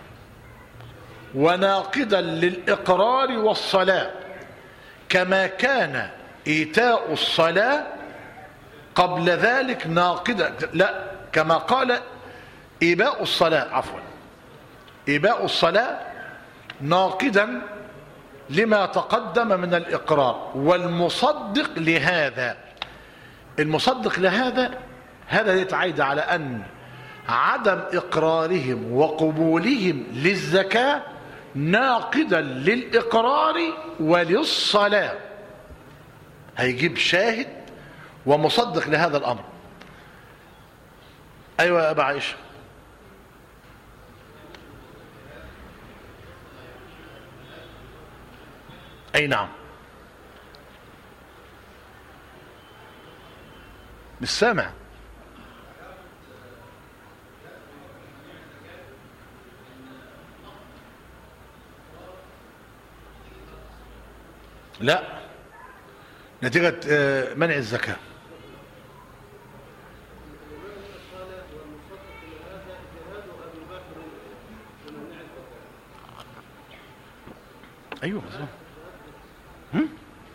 وناقضا للإقرار والصلاة، كما كان إيتاء الصلاة قبل ذلك ناقضا، لا كما قال إيباء الصلاة عفوا إيباء الصلاة ناقضا لما تقدم من الإقرار. والمصدق لهذا، المصدق لهذا هذا يتعايد على أن عدم إقرارهم وقبولهم للزكاة ناقضا للإقرار وللصلاة. هيجيب شاهد ومصدق لهذا الأمر. أيوة يا أبا عائشة. أي نعم. مش سامع. لا، نتيجة منع الزكاة. أيوه بالظبط. هم؟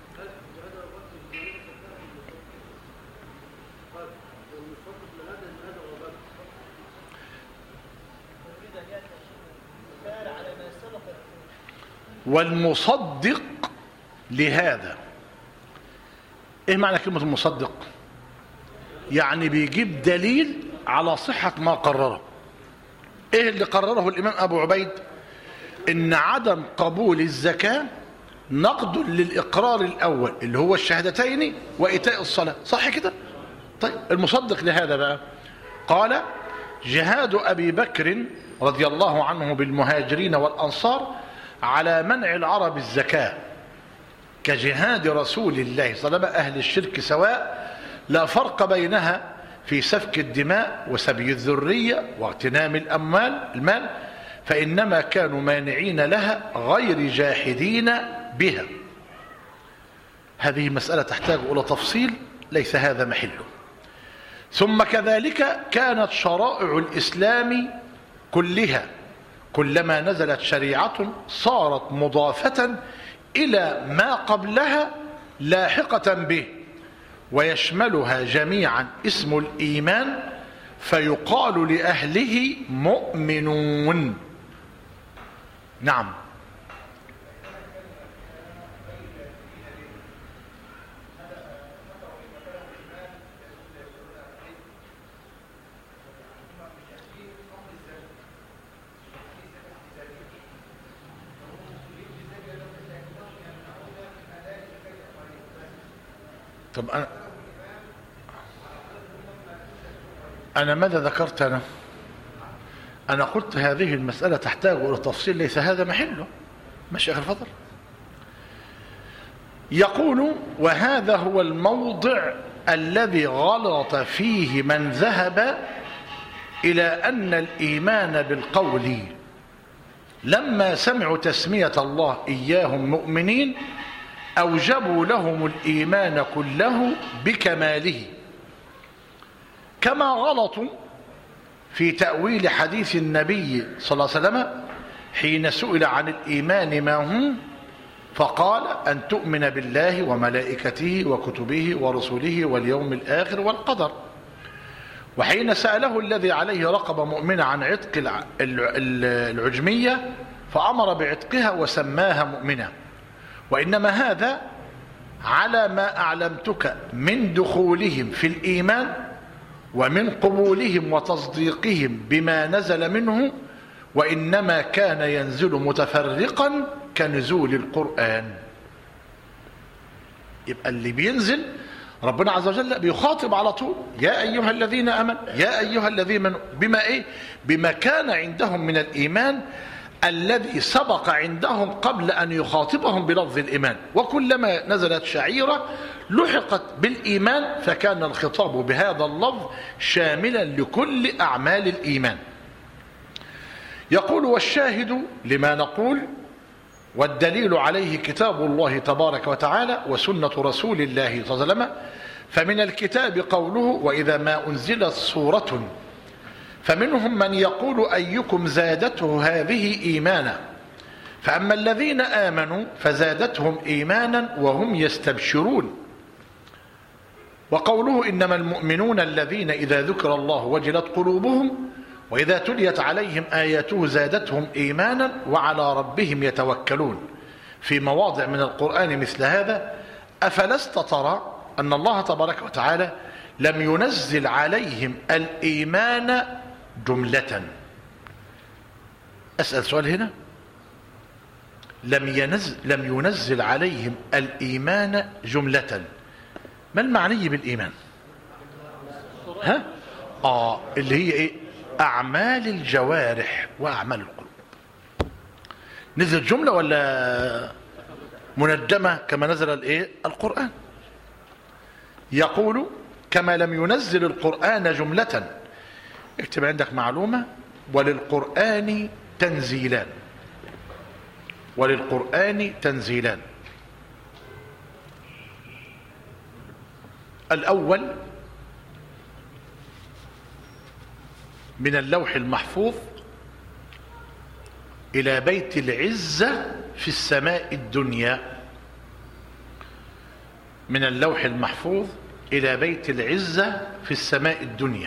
والمصدق لهذا، ايه معنى كلمة المصدق؟ يعني بيجيب دليل على صحة ما قرره. ايه اللي قرره الامام ابو عبيد؟ ان عدم قبول الزكاة نقد للاقرار الاول اللي هو الشهادتين وايتاء الصلاة، صح كده؟ طيب المصدق لهذا بقى قال جهاد ابي بكر رضي الله عنه بالمهاجرين والانصار على منع العرب الزكاة، كجهاد رسول الله صلى الله عليه وسلم أهل الشرك سواء، لا فرق بينها في سفك الدماء وسبي الذرية واغتنام الأموال المال، فإنما كانوا مانعين لها غير جاحدين بها. هذه مسألة تحتاج إلى تفصيل، ليس هذا محله. ثم كذلك كانت شرائع الإسلام كلها كلما نزلت شريعة صارت مضافة إلى ما قبلها لاحقة به، ويشملها جميعا اسم الإيمان، فيقال لأهله مؤمنون. نعم. طب أنا أنا ماذا ذكرت؟ أنا أنا قلت هذه المسألة تحتاج إلى تفصيل، ليس هذا محله. ماشي يا أخي الفضل. يقول: وهذا هو الموضع الذي غلط فيه من ذهب إلى أن الإيمان بالقول لما سمعوا تسمية الله إياهم مؤمنين أوجبوا لهم الإيمان كله بكماله، كما غلطوا في تأويل حديث النبي صلى الله عليه وسلم حين سئل عن الإيمان ما هو، فقال: أن تؤمن بالله وملائكته وكتبه ورسله واليوم الآخر والقدر. وحين سأله الذي عليه رقبة مؤمنة عن عتق العجمية فأمر بعتقها وسماها مؤمنة. وإنما هذا على ما أعلمتك من دخولهم في الإيمان ومن قبولهم وتصديقهم بما نزل منه، وإنما كان ينزل متفرقا كنزول القرآن. يبقى اللي بينزل ربنا عز وجل بيخاطب على طول: يا أيها الذين آمنوا، يا أيها الذين آمنوا، بما إيه؟ بما كان عندهم من الإيمان الذي سبق عندهم قبل أن يخاطبهم بلفظ الإيمان. وكلما نزلت شعيرة لحقت بالإيمان، فكان الخطاب بهذا اللفظ شاملا لكل أعمال الإيمان. يقول: والشاهد لما نقول والدليل عليه كتاب الله تبارك وتعالى وسنة رسول الله صلى الله عليه وسلم. فمن الكتاب قوله: وإذا ما أنزلت سورة فمنهم من يقول أيكم زادته هذه إيمانا، فأما الذين آمنوا فزادتهم إيمانا وهم يستبشرون. وقوله: إنما المؤمنون الذين إذا ذكر الله وجلت قلوبهم وإذا تليت عليهم آياته زادتهم إيمانا وعلى ربهم يتوكلون. في مواضع من القرآن مثل هذا. أفلست ترى أن الله تبارك وتعالى لم ينزل عليهم الإيمان جملة؟ أسأل سؤال هنا: لم ينزل, لم ينزل عليهم الإيمان جملة، ما المعني بالإيمان؟ ها؟ آه اللي هي إيه؟ أعمال الجوارح وأعمال القلوب. نزل جملة ولا منجمة كما نزل الإيه؟ القرآن. يقول: كما لم ينزل القرآن جملة. اكتب عندك معلومة: وللقرآن تنزيلان، وللقرآن تنزيلان. الأول من اللوح المحفوظ إلى بيت العزة في السماء الدنيا، من اللوح المحفوظ إلى بيت العزة في السماء الدنيا.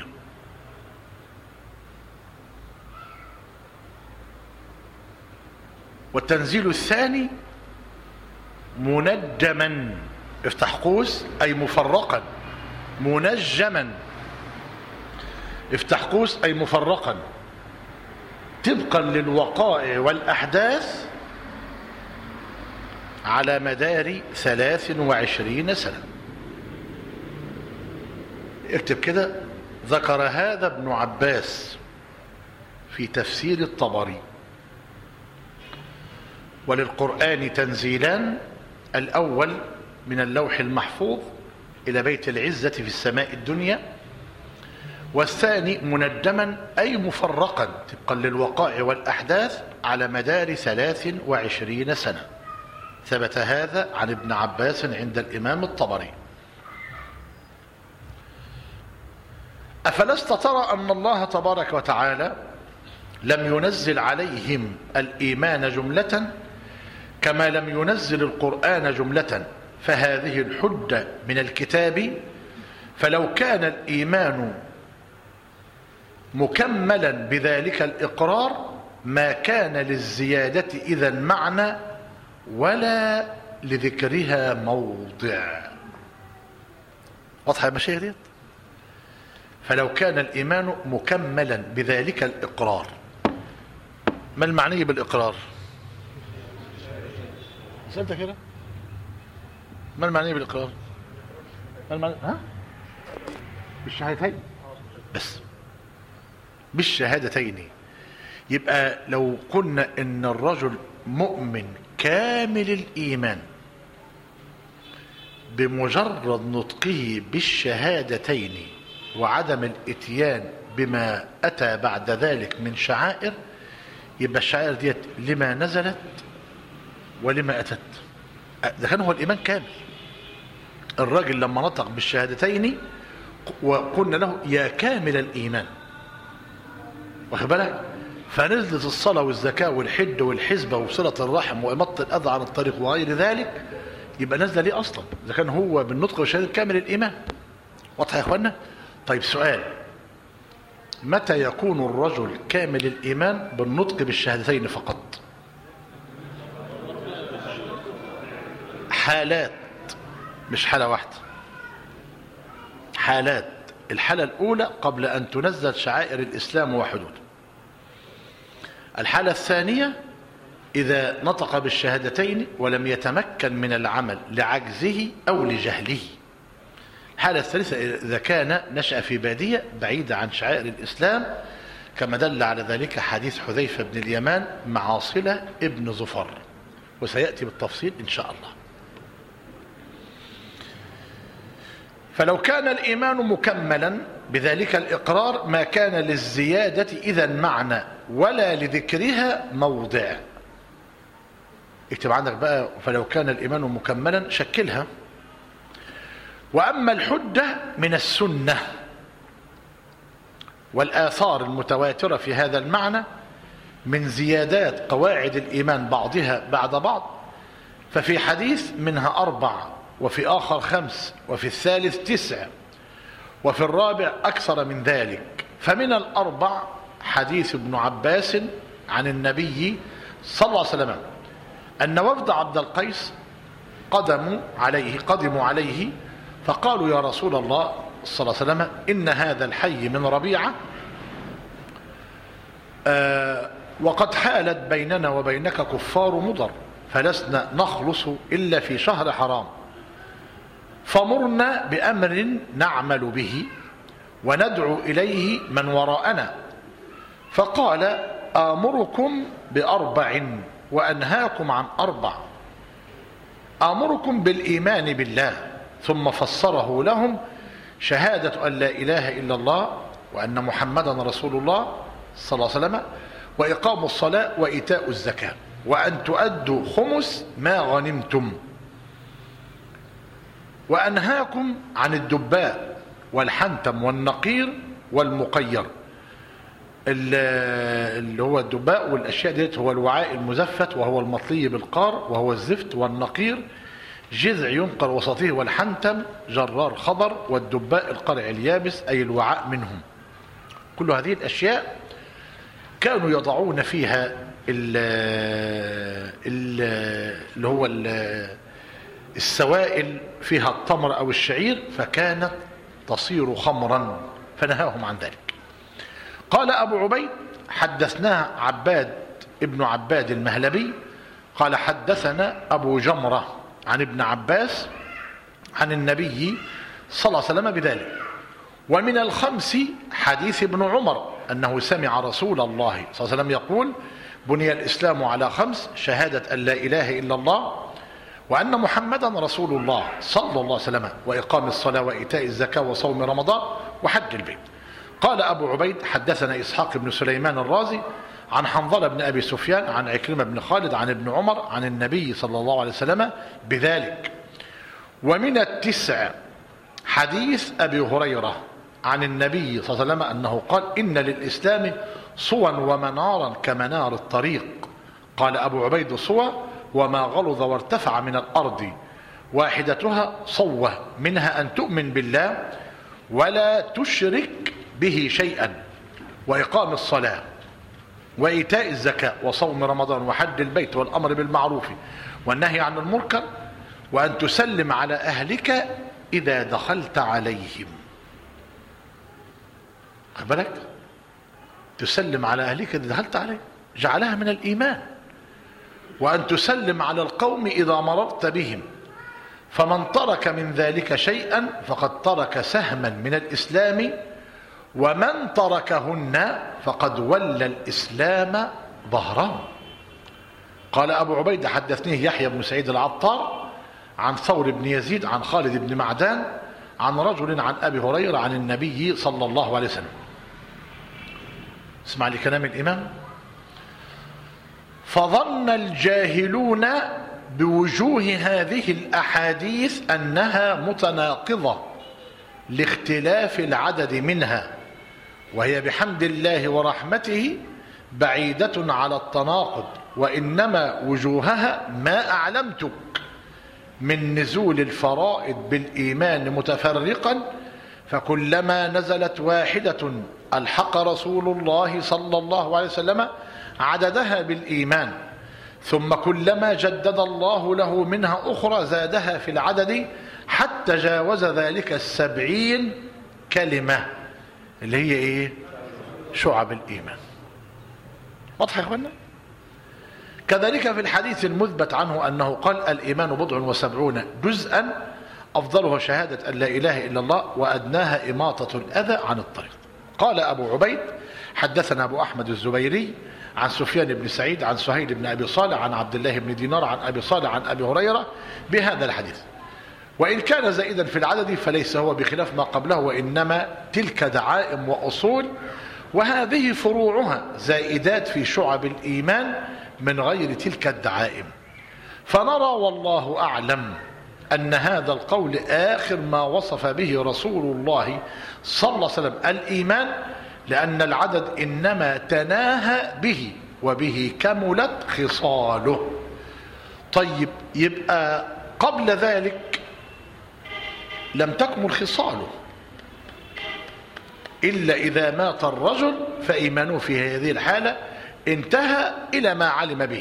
والتنزيل الثاني منجما، افتح قوس أي مفرقا، منجما افتح قوس أي مفرقا، طبقا للوقائع والأحداث على مدار ثلاث وعشرين سنة. اكتب كده: ذكر هذا ابن عباس في تفسير الطبري. وللقرآن تنزيلان الأول من اللوح المحفوظ إلى بيت العزة في السماء الدنيا، والثاني منجما أي مفرقا طبقا للوقائع والأحداث على مدار ثلاث وعشرين سنة. ثبت هذا عن ابن عباس عند الإمام الطبري. أفلست ترى أن الله تبارك وتعالى لم ينزل عليهم الإيمان جملة كما لم ينزل القرآن جملة، فهذه الحجة من الكتاب، فلو كان الإيمان مكملا بذلك الإقرار ما كان للزيادة إذا معنى ولا لذكرها موضع. واضحة يا مشايخ ديت؟ فلو كان الإيمان مكملا بذلك الإقرار، ما المعني بالإقرار؟ سألت كده؟ ما المعني بالإقرار؟ ما المعني؟ ها؟ بالشهادتين بس، بالشهادتين. يبقى لو قلنا إن الرجل مؤمن كامل الإيمان بمجرد نطقه بالشهادتين وعدم الاتيان بما أتى بعد ذلك من شعائر، يبقى الشعائر ديت لما نزلت ولما أتت. ده كان هو الإيمان كامل. الراجل لما نطق بالشهادتين وقلنا له يا كامل الإيمان، واخد بالك، فنزلت الصلاة والزكاة والحج والحسبة وصلة الرحم وإماطة الأذى عن الطريق وغير ذلك، يبقى نزل ليه أصلا إذا كان هو بالنطق والشهادة كامل الإيمان. واضح يا إخوانا؟ طيب سؤال، متى يكون الرجل كامل الإيمان بالنطق بالشهادتين فقط؟ حالات، مش حالة واحدة، حالات. الحالة الأولى قبل أن تنزل شعائر الإسلام وحدوده. الحالة الثانية إذا نطق بالشهادتين ولم يتمكن من العمل لعجزه أو لجهله. الحالة الثالثة إذا كان نشأ في بادية بعيدة عن شعائر الإسلام، كما دل على ذلك حديث حذيفة بن اليمان مع صلة ابن زفر، وسيأتي بالتفصيل إن شاء الله. فلو كان الإيمان مكملا بذلك الإقرار ما كان للزيادة إذا معنى ولا لذكرها موضع. اكتب عندك بقى، فلو كان الإيمان مكملا شكلها. وأما الحجة من السنة والآثار المتواترة في هذا المعنى من زيادات قواعد الإيمان بعضها بعد بعض، ففي حديث منها أربع، وفي آخر خمس، وفي الثالث تسع، وفي الرابع أكثر من ذلك. فمن الأربع حديث ابن عباس عن النبي صلى الله عليه وسلم أن وفد عبد القيس قدموا عليه قدموا عليه فقالوا يا رسول الله صلى الله عليه وسلم إن هذا الحي من ربيعة آه وقد حالت بيننا وبينك كفار مضر، فلسنا نخلص إلا في شهر حرام، فمرنا بأمر نعمل به وندعو إليه من وراءنا. فقال آمركم بأربع وأنهاكم عن أربع. آمركم بالإيمان بالله، ثم فسره لهم شهادة أن لا إله إلا الله وأن محمدا رسول الله صلى الله عليه وسلم، وإقام الصلاة وإيتاء الزكاة، وأن تؤدوا خمس ما غنمتم. وأنهاكم عن الدباء والحنتم والنقير والمقير. اللي هو الدباء والأشياء ديت هو الوعاء المزفت وهو المطلي بالقار وهو الزفت، والنقير جذع ينقر وسطه، والحنتم جرار خضر، والدباء القرع اليابس أي الوعاء منهم. كل هذه الأشياء كانوا يضعون فيها اللي هو السوائل فيها التمر أو الشعير، فكانت تصير خمرا، فنهاهم عن ذلك. قال أبو عبيد حدثنا عباد ابن عباد المهلبي قال حدثنا أبو جمرة عن ابن عباس عن النبي صلى الله عليه وسلم بذلك. ومن الخمس حديث ابن عمر أنه سمع رسول الله صلى الله عليه وسلم يقول بني الإسلام على خمس: شهادة أن لا إله إلا الله، وأن محمدا رسول الله صلى الله عليه وسلم، وإقام الصلاة وإيتاء الزكاة وصوم رمضان وحج البيت. قال أبو عبيد حدثنا إسحاق بن سليمان الرازي عن حنظلة بن أبي سفيان عن عكرمة بن خالد عن ابن عمر عن النبي صلى الله عليه وسلم بذلك. ومن التسع حديث أبي هريرة عن النبي صلى الله عليه وسلم أنه قال: إن للإسلام صوا ومنارا كمنار الطريق. قال أبو عبيد: صوى وما غلظ وارتفع من الأرض، واحدتها صوة، منها أن تؤمن بالله ولا تشرك به شيئا، وإقام الصلاة وإيتاء الزكاة وصوم رمضان وحج البيت والأمر بالمعروف والنهي عن المنكر، وأن تسلم على أهلك إذا دخلت عليهم. خد بالك، تسلم على أهلك إذا دخلت عليهم، جعلها من الإيمان. وأن تسلم على القوم إذا مررت بهم، فمن ترك من ذلك شيئا فقد ترك سهما من الإسلام، ومن تركهن فقد ولى الإسلام ظهره. قال أبو عبيدة حدثنيه يحيى بن سعيد العطار عن ثور بن يزيد عن خالد بن معدان عن رجل عن أبي هريرة عن النبي صلى الله عليه وسلم. اسمع لكلام الإمام: فظن الجاهلون بوجوه هذه الأحاديث أنها متناقضة لاختلاف العدد منها، وهي بحمد الله ورحمته بعيدة على التناقض، وإنما وجوهها ما أعلمتك من نزول الفرائض بالإيمان متفرقا، فكلما نزلت واحدة ألحق رسول الله صلى الله عليه وسلم عددها بالإيمان، ثم كلما جدد الله له منها أخرى زادها في العدد حتى جاوز ذلك السبعين كلمة، اللي هي إيه؟ شعب الإيمان. واضح يا أخوانا؟ كذلك في الحديث المثبت عنه أنه قال: الإيمان بضع وسبعون جزءا، أفضلها شهادة أن لا إله إلا الله، وأدناها إماطة الأذى عن الطريق. قال أبو عبيد حدثنا أبو أحمد الزبيري عن سفيان بن سعيد عن سهيل بن أبي صالح عن عبد الله بن دينار عن أبي صالح عن أبي هريرة بهذا الحديث، وإن كان زائدا في العدد فليس هو بخلاف ما قبله، وإنما تلك دعائم وأصول، وهذه فروعها زائدات في شعب الإيمان من غير تلك الدعائم. فنرى والله أعلم أن هذا القول آخر ما وصف به رسول الله صلى الله عليه وسلم الإيمان، لأن العدد إنما تناهى به، وبه كملت خصاله. طيب، يبقى قبل ذلك لم تكمل خصاله إلا إذا مات الرجل، فإيمانه في هذه الحالة انتهى إلى ما علم به.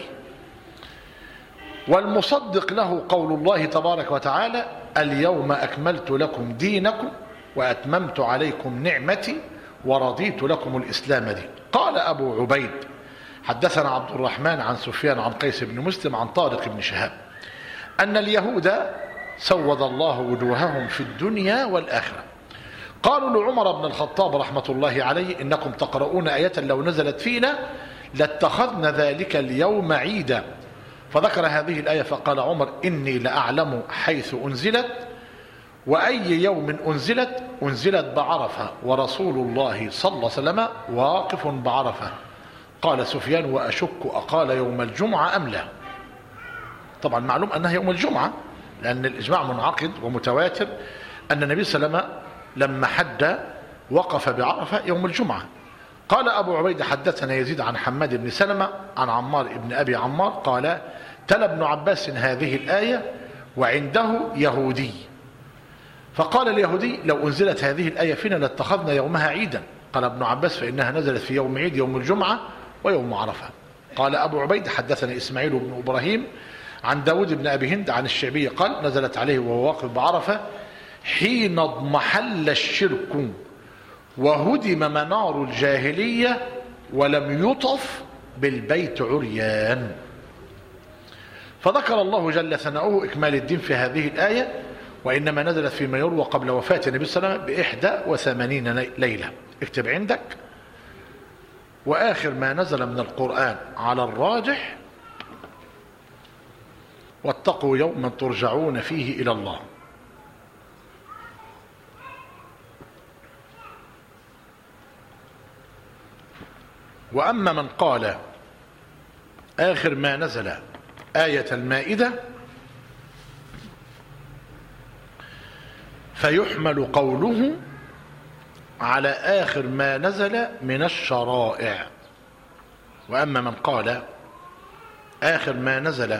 والمصدق له قول الله تبارك وتعالى: اليوم أكملت لكم دينكم وأتممت عليكم نعمتي ورضيت لكم الإسلام دين. قال أبو عبيد حدثنا عبد الرحمن عن سفيان عن قيس بن مسلم عن طارق بن شهاب أن اليهود سود الله وجوههم في الدنيا والآخرة. قالوا لعمر بن الخطاب رحمة الله عليه: إنكم تقرؤون آية لو نزلت فينا لاتخذنا ذلك اليوم عيدا. فذكر هذه الآية فقال عمر: إني لأعلم حيث أنزلت وأي يوم أنزلت. أنزلت بعرفة ورسول الله صلى الله عليه وسلم واقف بعرفة. قال سفيان: وأشك أقال يوم الجمعة أم لا. طبعا معلوم أنها يوم الجمعة، لأن الإجماع منعقد ومتواتر أن النبي صلى الله عليه وسلم لما حج وقف بعرفة يوم الجمعة. قال أبو عبيدة حدثنا يزيد عن حماد بن سلمة عن عمار بن أبي عمار قال: تلا ابن عباس هذه الآية وعنده يهودي، فقال اليهودي: لو أنزلت هذه الآية فينا لاتخذنا يومها عيدا. قال ابن عباس: فإنها نزلت في يوم عيد يوم الجمعة ويوم عرفة. قال أبو عبيدة حدثنا إسماعيل بن إبراهيم عن داود بن أبي هند عن الشعبي قال: نزلت عليه وهو واقف بعرفة حين اضمحل الشرك وهدم منار الجاهلية ولم يطف بالبيت عريان. فذكر الله جل ثناؤه إكمال الدين في هذه الآية، وإنما نزلت فيما يروى قبل وفاة النبي صلى الله عليه وسلم بإحدى وثمانين ليلة. اكتب عندك: وآخر ما نزل من القرآن على الراجح واتقوا يوما ترجعون فيه إلى الله. وأما من قال آخر ما نزل آية المائدة فيحمل قوله على آخر ما نزل من الشرائع. وأما من قال آخر ما نزل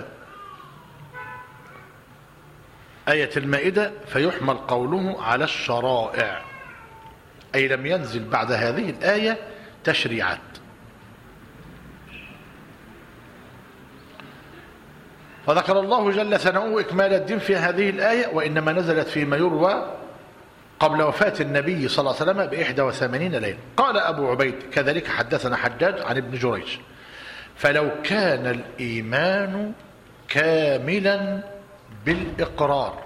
آية المائدة فيحمل قوله على الشرائع، أي لم ينزل بعد هذه الآية تشريعات. فذكر الله جل ثناؤه إكمال الدين في هذه الآية، وإنما نزلت فيما يروى قبل وفاة النبي صلى الله عليه وسلم بإحدى وثمانين ليلة. قال أبو عبيد كذلك حدثنا حجاج عن ابن جريج: فلو كان الإيمان كاملا بالإقرار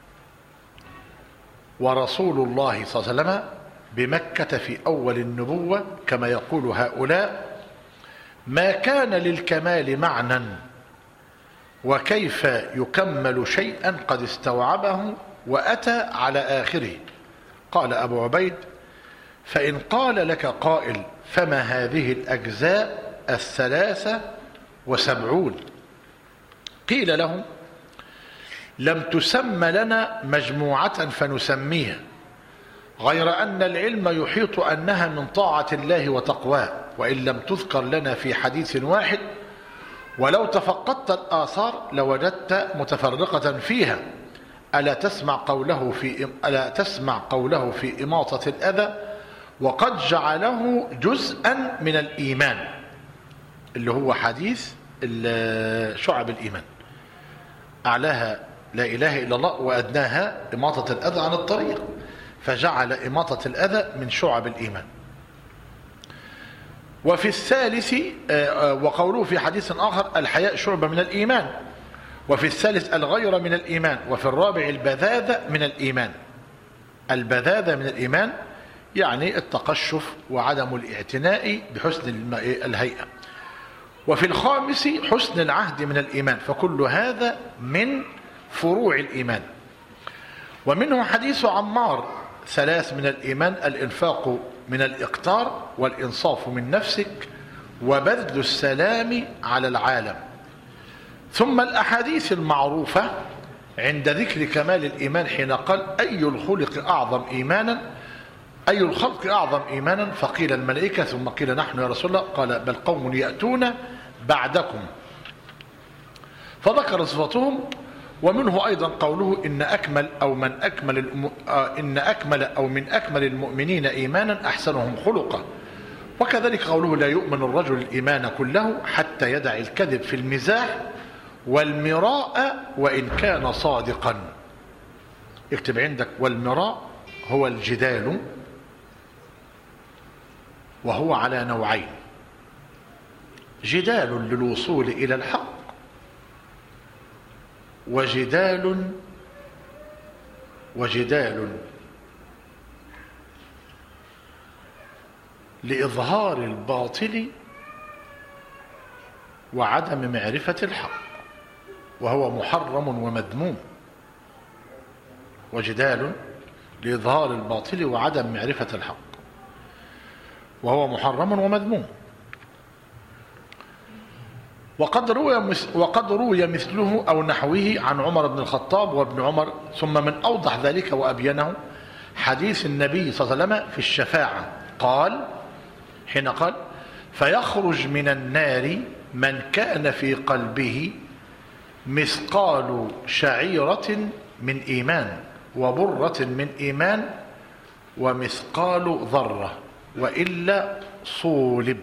ورسول الله صلى الله عليه وسلم بمكة في أول النبوة كما يقول هؤلاء، ما كان للكمال معنى، وكيف يكمل شيئا قد استوعبه وأتى على آخره. قال أبو عبيد: فإن قال لك قائل فما هذه الأجزاء الثلاثة وسبعون؟ قيل له: لم تسم لنا مجموعة فنسميها، غير أن العلم يحيط أنها من طاعة الله وتقواه، وإن لم تذكر لنا في حديث واحد، ولو تفقدت الآثار لوجدت متفرقة فيها. ألا تسمع قوله في ألا تسمع قوله في إماطة الأذى وقد جعله جزءا من الإيمان، اللي هو حديث شعب الإيمان، أعلاها لا إله إلا الله وأدناها إماطة الأذى عن الطريق، فجعل إماطة الأذى من شعب الإيمان. وفي الثالث وقوله في حديث آخر: الحياء شعبة من الإيمان. وفي الثالث: الغيرة من الإيمان. وفي الرابع: البذاذة من الإيمان. البذاذة من الإيمان يعني التقشف وعدم الاعتناء بحسن الهيئة. وفي الخامس: حسن العهد من الإيمان. فكل هذا من فروع الإيمان. ومنه حديث عمار: ثلاث من الإيمان: الإنفاق من الإقتار، والإنصاف من نفسك، وبذل السلام على العالم. ثم الأحاديث المعروفة عند ذكر كمال الإيمان حين قال: أي الخلق أعظم إيمانا أي الخلق أعظم إيمانا؟ فقيل الملائكة، ثم قيل نحن يا رسول الله، قال: بل قوم يأتون بعدكم. فذكر صفتهم. ومنه أيضا قوله: إن أكمل أو من أكمل الم... إن أكمل أو من أكمل المؤمنين إيمانا أحسنهم خلقا. وكذلك قوله: لا يؤمن الرجل الإيمان كله حتى يدع الكذب في المزاح والمراء وإن كان صادقا. اكتب عندك: والمراء هو الجدال، وهو على نوعين: جدال للوصول إلى الحق، وجدال وجدال لإظهار الباطل وعدم معرفة الحق، وهو محرم ومذموم. وجدال لإظهار الباطل وعدم معرفة الحق، وهو محرم ومذموم. وقد روي وقد روي مثله أو نحوه عن عمر بن الخطاب وابن عمر. ثم من أوضح ذلك وأبينه حديث النبي صلى الله عليه وسلم في الشفاعة، قال حين قال: فيخرج من النار من كان في قلبه مثقال شعيرة من إيمان، وبرة من إيمان، ومثقال ذرة، وإلا صولب.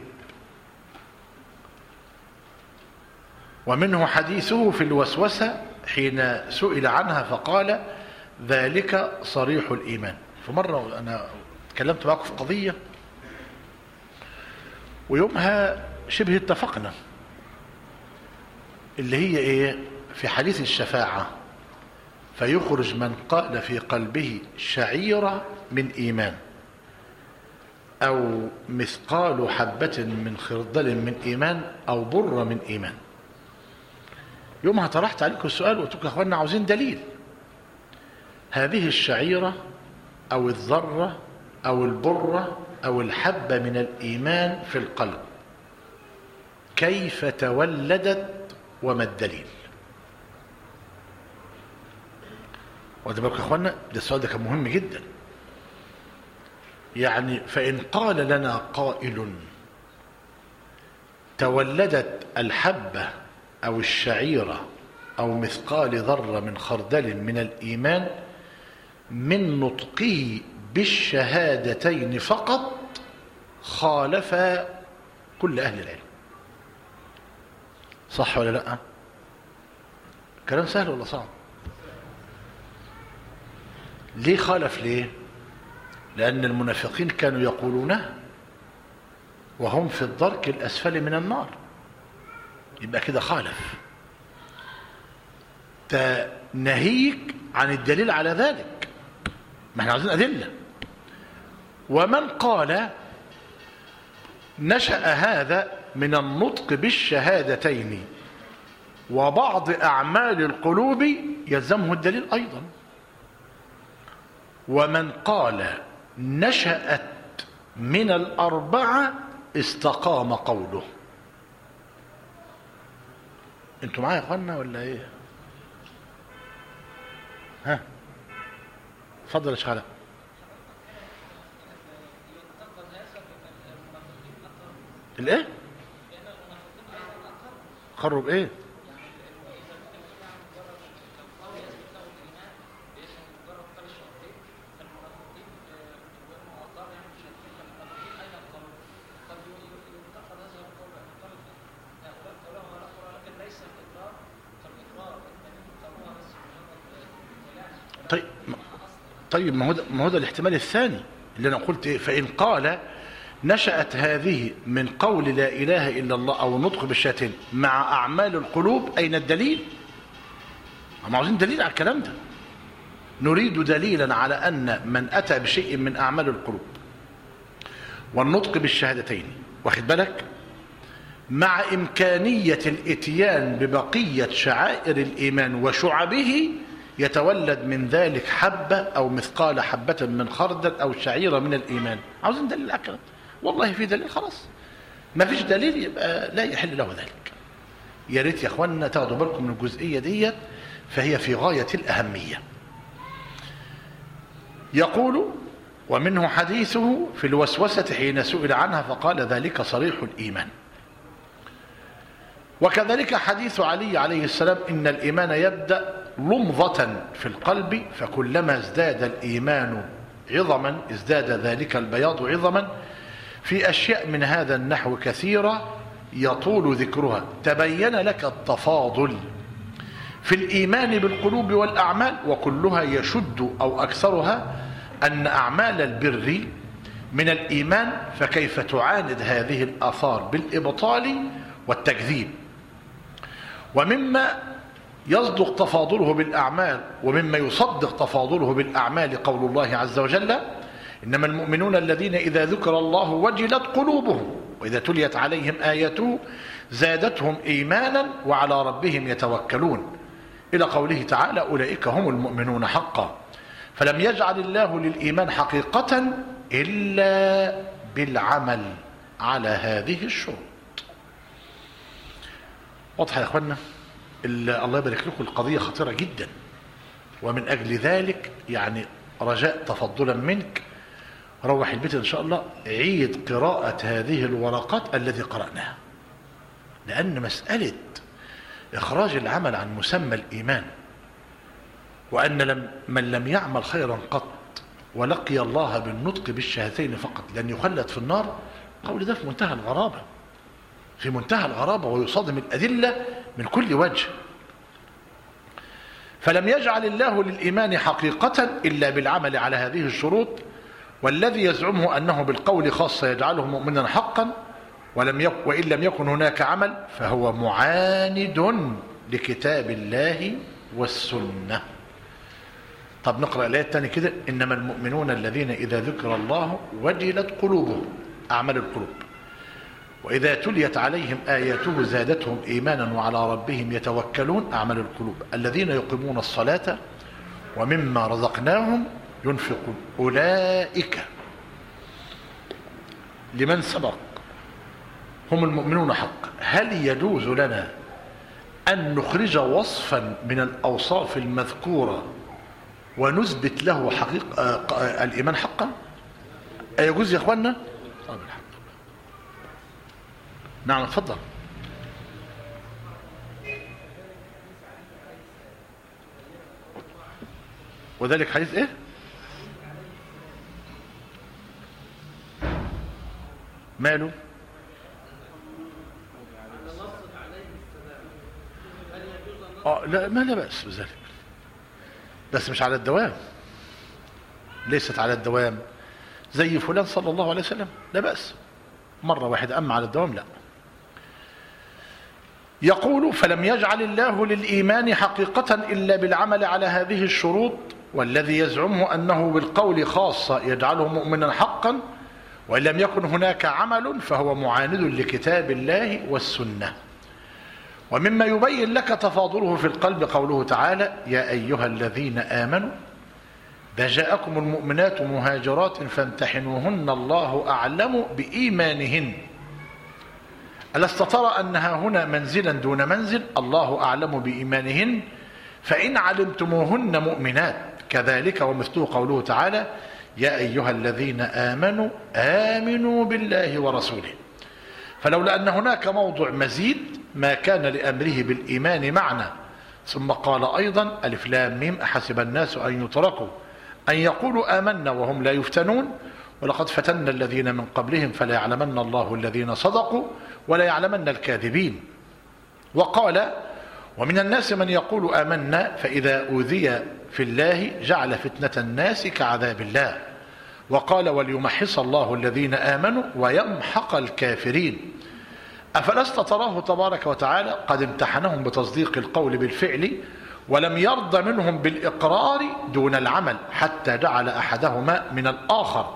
ومنه حديثه في الوسوسة حين سئل عنها فقال: ذلك صريح الإيمان. فمرة أنا تكلمت معكم في قضية ويومها شبه اتفقنا، اللي هي إيه؟ في حديث الشفاعة: فيخرج من قال في قلبه شعيرة من إيمان، أو مثقال حبة من خردل من إيمان، أو بر من إيمان. يومها طرحت عليكم السؤال وقلت لكم يا اخوانا عاوزين دليل. هذه الشعيرة أو الذرة أو البرة أو الحبة من الإيمان في القلب كيف تولدت وما الدليل؟ واخد بالكم يا اخوانا؟ ده السؤال ده كان مهم جدا. يعني فإن قال لنا قائل تولدت الحبة أو الشعيرة أو مثقال ذرة من خردل من الإيمان من نطقه بالشهادتين فقط، خالف كل أهل العلم. صح ولا لا؟ كلام سهل ولا صعب؟ ليه خالف؟ ليه؟ لأن المنافقين كانوا يقولونه وهم في الدرك الأسفل من النار، يبقى كده خالف. ناهيك عن الدليل على ذلك، ما احنا عايزين أدلة. ومن قال نشأ هذا من النطق بالشهادتين وبعض أعمال القلوب يلزمه الدليل أيضا. ومن قال نشأت من الأربعة استقام قوله. انتوا معايا يا اخوانا ولا ايه؟ ها اتفضل يا شيخ علاء. الايه؟ قرب ايه؟ طيب طيب ما هو ده ما هو ده الاحتمال الثاني اللي انا قلت ايه؟ فان قال نشأت هذه من قول لا اله الا الله او النطق بالشهادتين مع اعمال القلوب، اين الدليل؟ هم عاوزين دليل على الكلام ده. نريد دليلا على ان من اتى بشيء من اعمال القلوب والنطق بالشهادتين، واخد بالك، مع امكانيه الاتيان ببقيه شعائر الايمان وشعبه، يتولد من ذلك حبة أو مثقال حبة من خردل أو شعيرة من الإيمان. عاوزين دليل أكرم. والله في دليل خلاص، ما فيش دليل يبقى لا يحل له ذلك. يا ريت يا اخوانا تاخدوا بالكم من الجزئية ديت، فهي في غاية الأهمية. يقول ومنه حديثه في الوسوسة حين سئل عنها فقال ذلك صريح الإيمان. وكذلك حديث علي عليه السلام إن الإيمان يبدأ لمضة في القلب فكلما ازداد الإيمان عظما ازداد ذلك البياض عظما، في أشياء من هذا النحو كثيرة يطول ذكرها. تبين لك التفاضل في الإيمان بالقلوب والأعمال، وكلها يشد أو أكثرها أن أعمال البر من الإيمان، فكيف تعاند هذه الآثار بالإبطال والتكذيب. ومما يصدق تفاضله بالأعمال ومما يصدق تفاضله بالأعمال قول الله عز وجل إنما المؤمنون الذين إذا ذكر الله وجلت قلوبهم وإذا تليت عليهم آياته زادتهم إيمانا وعلى ربهم يتوكلون، إلى قوله تعالى أولئك هم المؤمنون حقا. فلم يجعل الله للإيمان حقيقة إلا بالعمل على هذه الشروط. واضح يا اخوانا؟ الله يبارك لكم، القضية خطيرة جدا، ومن أجل ذلك يعني رجاء تفضلا منك روح البيت إن شاء الله عيد قراءة هذه الورقات التي قرأناها، لأن مسألة إخراج العمل عن مسمى الإيمان وأن لم من لم يعمل خيرا قط ولقي الله بالنطق بالشهادتين فقط لن يخلد في النار، قول ده في منتهى الغرابة، في منتهى الغرابة ويصادم الأدلة من كل وجه. فلم يجعل الله للإيمان حقيقة إلا بالعمل على هذه الشروط، والذي يزعمه أنه بالقول خاصة يجعله مؤمنا حقا ولم يك وإن لم يكن هناك عمل فهو معاند لكتاب الله والسنة. طب نقرأ الآية الثانية كده، إنما المؤمنون الذين إذا ذكر الله وجلت قلوبهم، أعمال القلوب، وإذا تليت عليهم آياته زادتهم إيمانا وعلى ربهم يتوكلون. أعمال القلوب الذين يقيمون الصلاة ومما رزقناهم ينفقون أولئك لمن سبق هم المؤمنون حقا. هل يجوز لنا أن نخرج وصفا من الأوصاف المذكورة ونثبت له حقيقة الإيمان حقا؟ أيجوز يا أخوانا؟ نعم اتفضل. وذلك حديث ايه؟ ماله؟ اه لا ما لا بأس بذلك، بس مش على الدوام، ليست على الدوام زي فلان صلى الله عليه وسلم، لا بأس مرة واحدة، أما على الدوام لا. يقول فلم يجعل الله للإيمان حقيقة إلا بالعمل على هذه الشروط، والذي يزعمه أنه بالقول خاصة يجعله مؤمنا حقا، وإن لم يكن هناك عمل فهو معاند لكتاب الله والسنة. ومما يبين لك تفاضله في القلب قوله تعالى يا أيها الذين آمنوا إذا جاءكم المؤمنات مهاجرات فامتحنوهن الله أعلم بإيمانهن. ألست ترى أنها هنا منزلا دون منزل؟ الله أعلم بإيمانهن فإن علمتموهن مؤمنات كذلك، ومثله قوله تعالى يا أيها الذين آمنوا آمنوا بالله ورسوله. فلولا أن هناك موضع مزيد ما كان لأمره بالإيمان معنى. ثم قال أيضا ألف لام ميم أحسب الناس أن يتركوا أن يقولوا آمنا وهم لا يفتنون ولقد فتنا الذين من قبلهم فلا يعلمن الله الذين صدقوا ولا يعلمن الكاذبين. وقال ومن الناس من يقول آمنا فإذا أوذي في الله جعل فتنة الناس كعذاب الله. وقال وليمحص الله الذين آمنوا ويمحق الكافرين. أفلست تراه تبارك وتعالى قد امتحنهم بتصديق القول بالفعل ولم يرض منهم بالإقرار دون العمل حتى جعل أحدهما من الآخر.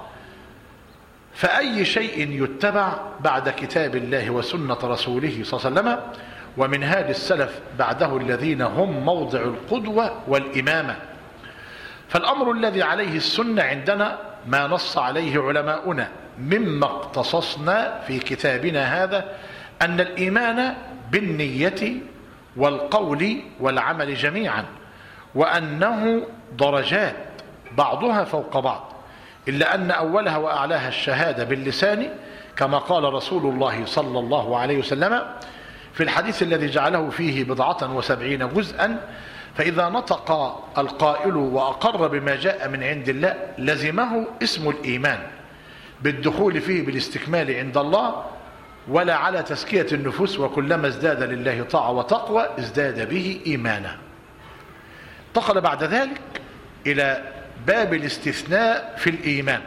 فأي شيء يتبع بعد كتاب الله وسنة رسوله صلى الله عليه وسلم ومنهاج السلف بعده الذين هم موضع القدوة والإمامة. فالأمر الذي عليه السنة عندنا ما نص عليه علماؤنا مما اقتصصنا في كتابنا هذا أن الإيمان بالنية والقول والعمل جميعا، وأنه درجات بعضها فوق بعض، إلا أن أولها وأعلاها الشهادة باللسان كما قال رسول الله صلى الله عليه وسلم في الحديث الذي جعله فيه بضعة وسبعين جزءا فإذا نطق القائل وأقر بما جاء من عند الله لزمه اسم الإيمان بالدخول فيه بالاستكمال عند الله ولا على تزكية النفوس، وكلما ازداد لله طاعة وتقوى ازداد به إيمانا. انتقل بعد ذلك إلى باب الاستثناء في الإيمان.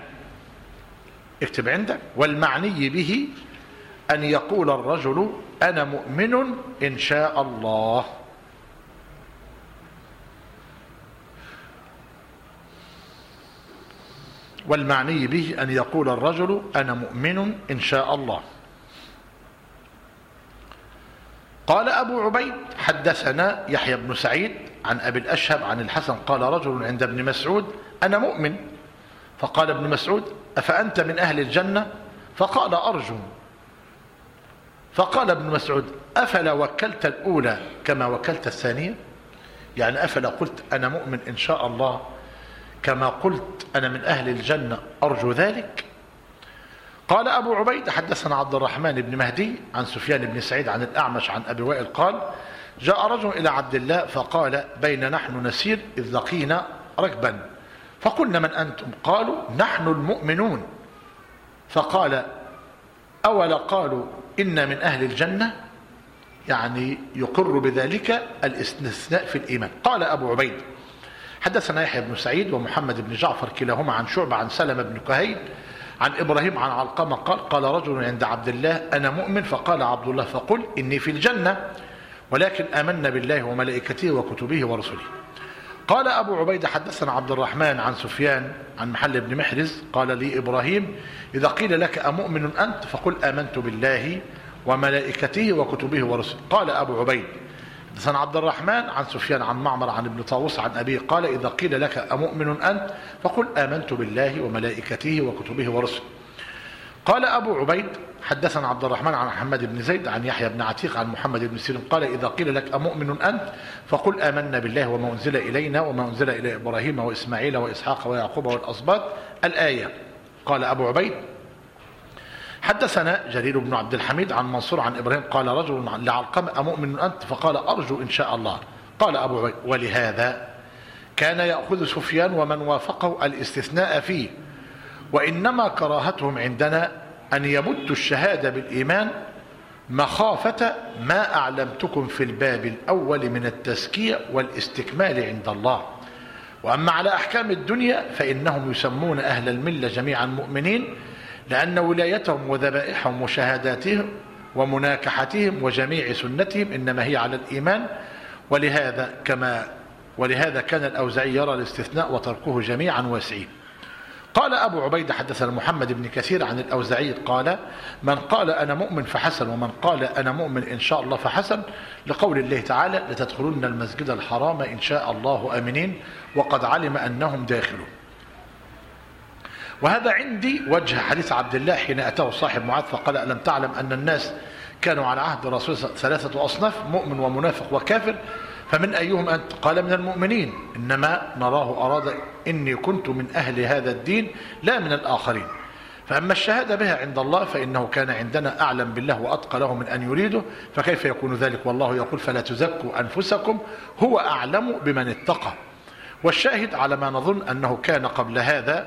اكتب عندك والمعني به أن يقول الرجل أنا مؤمن إن شاء الله. والمعني به أن يقول الرجل أنا مؤمن إن شاء الله. قال أبو عبيد حدثنا يحيى بن سعيد عن أبي الأشهب عن الحسن قال رجل عند ابن مسعود أنا مؤمن، فقال ابن مسعود أفأنت من أهل الجنة؟ فقال أرجو. فقال ابن مسعود أفلا وكلت الأولى كما وكلت الثانية؟ يعني أفلا قلت أنا مؤمن إن شاء الله كما قلت أنا من أهل الجنة أرجو ذلك؟ قال أبو عبيد حدثنا عبد الرحمن بن مهدي عن سفيان بن سعيد عن الأعمش عن أبي وائل قال جاء رجل إلى عبد الله فقال بين نحن نسير إذ لقينا ركبا فقلنا من أنتم؟ قالوا نحن المؤمنون. فقال أولا قالوا إنا من أهل الجنة؟ يعني يقر بذلك الاستثناء في الإيمان. قال أبو عبيد حدثنا يحيى بن سعيد ومحمد بن جعفر كلاهما عن شعبة عن سلمة بن كهيل عن إبراهيم عن علقمة قال قال رجل عند عبد الله أنا مؤمن، فقال عبد الله فقل إني في الجنة ولكن آمنا بالله وملائكته وكتبه ورسله. قال أبو عبيدة حدثنا عبد الرحمن عن سفيان عن محل بن محرز قال لي إبراهيم إذا قيل لك أمؤمن أنت فقل آمنت بالله وملائكته وكتبه ورسله. قال أبو عبيد حدثنا عبد الرحمن عن سفيان عن معمر عن ابن طاووس عن أبيه قال إذا قيل لك أمؤمن أنت فقل آمنت بالله وملائكته وكتبه ورسله. قال أبو عبيد حدثنا عبد الرحمن عن محمد بن زيد عن يحيى بن عتيق عن محمد بن سيرين قال إذا قيل لك أمؤمن أنت فقل آمنا بالله وما أنزل إلينا وما أنزل إلى إبراهيم وإسماعيل وإسحاق ويعقوب والأسباط الآية. قال أبو عبيد حدثنا جرير بن عبد الحميد عن منصور عن إبراهيم قال رجل لعلقمة أمؤمن أنت فقال أرجو إن شاء الله. قال أبو عبيد ولهذا كان يأخذ سفيان ومن وافقه الاستثناء فيه، وإنما كراهتهم عندنا أن يمدوا الشهادة بالإيمان مخافة ما أعلمتكم في الباب الأول من التزكية والاستكمال عند الله. وأما على أحكام الدنيا فإنهم يسمون أهل الملة جميعا مؤمنين، لأن ولايتهم وذبائحهم وشهاداتهم ومناكحتهم وجميع سنتهم إنما هي على الإيمان. ولهذا كما ولهذا كان الأوزاعي يرى الاستثناء وتركه جميعا واسعين. قال أبو عبيدة حدثنا محمد بن كثير عن الأوزاعي قال من قال أنا مؤمن فحسن ومن قال أنا مؤمن إن شاء الله فحسن، لقول الله تعالى لتدخلن المسجد الحرام إن شاء الله آمنين وقد علم أنهم داخلون. وهذا عندي وجه حديث عبد الله حين أتاه صاحب معاذ فقال ألم تعلم أن الناس كانوا على عهد الرسول ثلاثة أصناف مؤمن ومنافق وكافر فمن أيهم أنت؟ قال من المؤمنين، إنما نراه أراد إني كنت من أهل هذا الدين لا من الآخرين. فأما الشهادة بها عند الله فإنه كان عندنا أعلم بالله وأتقى له من أن يريده، فكيف يكون ذلك والله يقول فلا تزكوا أنفسكم هو أعلم بمن اتقى. والشاهد على ما نظن أنه كان قبل هذا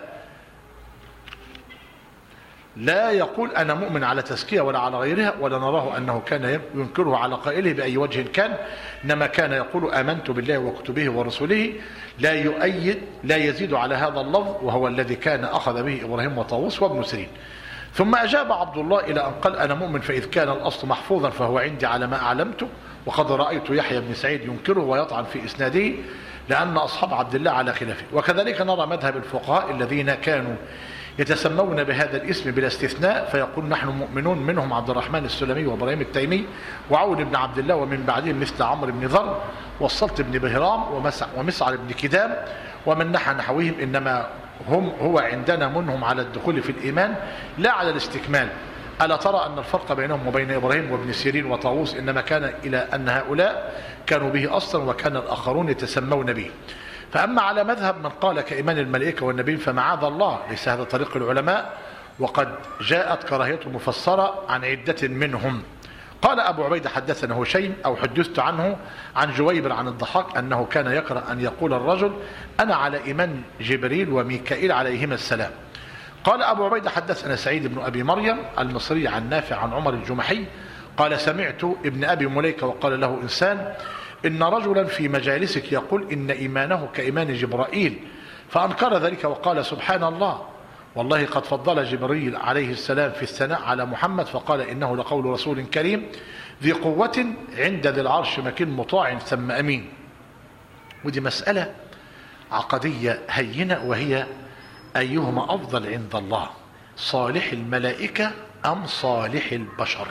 لا يقول أنا مؤمن على تزكية ولا على غيرها، ولا نراه أنه كان ينكره على قائله بأي وجه كان، إنما كان يقول آمنت بالله وكتبه ورسله لا يؤيد لا يزيد على هذا اللفظ، وهو الذي كان أخذ به إبراهيم وطاووس وابن سيرين. ثم أجاب عبد الله إلى أن قال أنا مؤمن فإذ كان الأصل محفوظا فهو عندي على ما أعلمته، وقد رأيت يحيى بن سعيد ينكره ويطعن في إسناده لأن أصحاب عبد الله على خلافه. وكذلك نرى مذهب الفقهاء الذين كانوا يتسمون بهذا الاسم بلا استثناء فيقول نحن مؤمنون، منهم عبد الرحمن السلمي وابراهيم التيمي وعون بن عبد الله ومن بعدهم مثل عمرو بن ذر والسلط بن بهرام ومسعر بن كدام ومن نحى نحوهم، إنما هم هو عندنا منهم على الدخول في الإيمان لا على الاستكمال. ألا ترى أن الفرق بينهم وبين إبراهيم وابن سيرين وطاووس إنما كان إلى أن هؤلاء كانوا به أصلا وكان الآخرون يتسمون به. فأما على مذهب من قال كإيمان الملائكة والنبي فمعاذ الله ليس هذا طريق العلماء، وقد جاءت كراهيته مفسرة عن عدة منهم. قال أبو عبيدة حدثنا هشيم أو حدثت عنه عن جويبر عن الضحاك أنه كان يكره أن يقول الرجل أنا على إيمان جبريل وميكائيل عليهما السلام. قال أبو عبيدة حدثنا سعيد بن أبي مريم المصري عن نافع عن عمر الجمحي قال سمعت ابن أبي مليكة وقال له إنسان إن رجلا في مجالسك يقول إن إيمانه كإيمان جبرائيل، فأنكر ذلك وقال سبحان الله والله قد فضل جبريل عليه السلام في الثناء على محمد فقال إنه لقول رسول كريم ذي قوة عند ذي العرش مكين مطاع ثم أمين. ودي مسألة عقدية هينة، وهي أيهما أفضل عند الله صالح الملائكة أم صالح البشر؟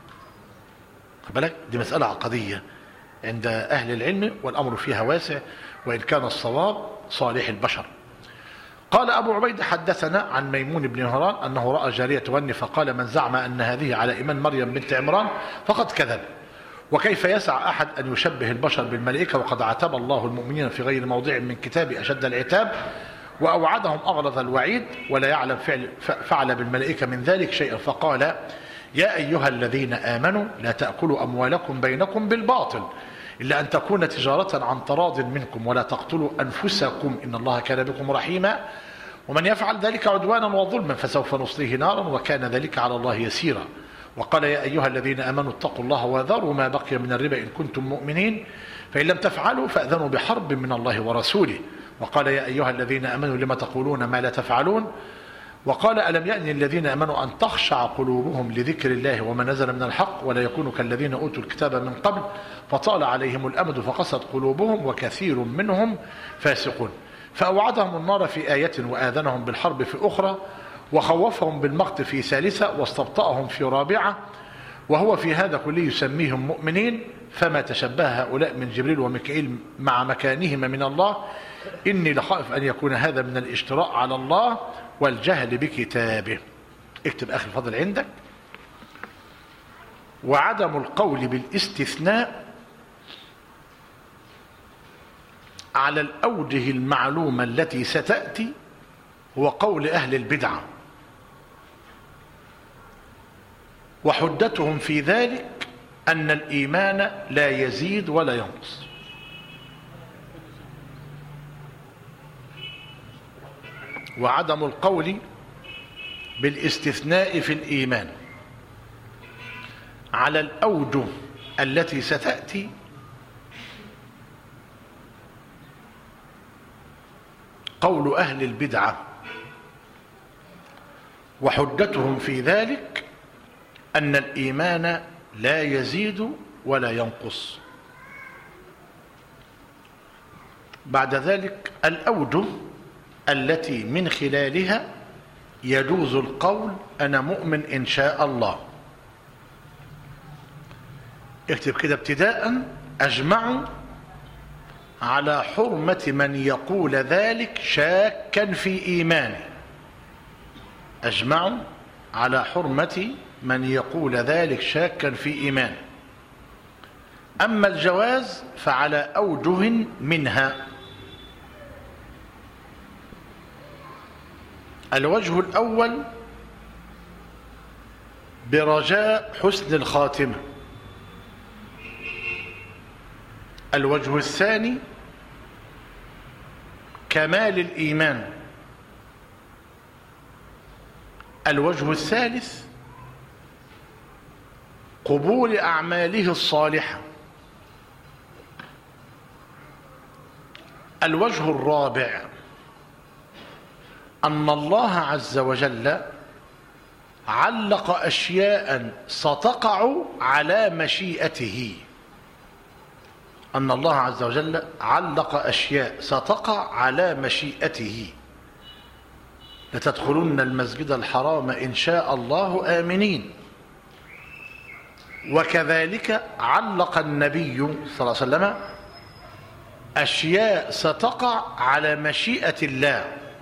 بالك دي مسألة عقدية عند أهل العلم والأمر فيها واسع، وإن كان الصواب صالح البشر. قال أبو عبيد حدثنا عن ميمون بن مهران أنه رأى جارية تغني فقال من زعم أن هذه على إيمان مريم بنت عمران فقد كذب، وكيف يسع أحد أن يشبه البشر بالملائكة وقد عاتب الله المؤمنين في غير موضع من كتابه أشد العتاب وأوعدهم أغلظ الوعيد ولا يعلم فعل, فعل بالملائكة من ذلك شيئا. فقال يا أيها الذين آمنوا لا تأكلوا أموالكم بينكم بالباطل إلا أن تكون تجارة عن تراض منكم ولا تقتلوا أنفسكم إن الله كان بكم رحيما ومن يفعل ذلك عدوانا وظلما فسوف نصليه نارا وكان ذلك على الله يسيرا. وقال يا أيها الذين آمنوا اتقوا الله وذروا ما بقي من الربا إن كنتم مؤمنين فإن لم تفعلوا فأذنوا بحرب من الله ورسوله. وقال يا أيها الذين آمنوا لما تقولون ما لا تفعلون وقال ألم يأن الذين آمنوا أن تخشع قلوبهم لذكر الله وما نزل من الحق ولا يكونوا كالذين أوتوا الكتاب من قبل فطال عليهم الأمد فقست قلوبهم وكثير منهم فاسقون. فأوعدهم النار في آية وآذنهم بالحرب في أخرى وخوفهم بالمقت في ثالثة واستبطأهم في رابعة وهو في هذا كله يسميهم مؤمنين فما تشبه هؤلاء من جبريل وميكائيل مع مكانهما من الله إني لخائف أن يكون هذا من الاشتراء على الله والجهل بكتابه. اكتب أخي الفضل عندك. وعدم القول بالاستثناء على الأوجه المعلومة التي ستأتي هو قول أهل البدعة، وحدتهم في ذلك أن الإيمان لا يزيد ولا ينقص. وعدم القول بالاستثناء في الإيمان على الأوجه التي ستأتي قول أهل البدعة، وحجتهم في ذلك أن الإيمان لا يزيد ولا ينقص. بعد ذلك الأوجه التي من خلالها يجوز القول أنا مؤمن إن شاء الله. اكتب كده ابتداء. أجمعوا على حرمة من يقول ذلك شاكا في إيمانه. أجمعوا على حرمة من يقول ذلك شاكا في إيمانه. أما الجواز فعلى أوجه منها. الوجه الأول برجاء حسن الخاتمة. الوجه الثاني كمال الإيمان. الوجه الثالث قبول أعماله الصالحة. الوجه الرابع أن الله عز وجل علق أشياء ستقع على مشيئته. أن الله عز وجل علق أشياء ستقع على مشيئته. لتدخلن المسجد الحرام إن شاء الله آمنين. وكذلك علق النبي صلى الله عليه وسلم أشياء ستقع على مشيئة الله،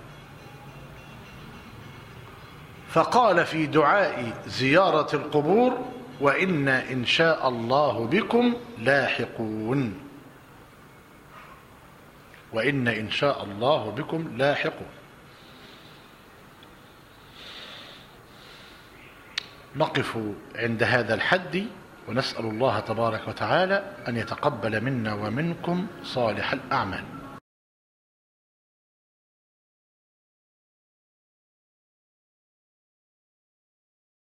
فقال في دعاء زيارة القبور وإنا إن شاء الله بكم لاحقون. وإن إن شاء الله بكم لاحقون. نقف عند هذا الحد ونسأل الله تبارك وتعالى أن يتقبل منا ومنكم صالح الأعمال.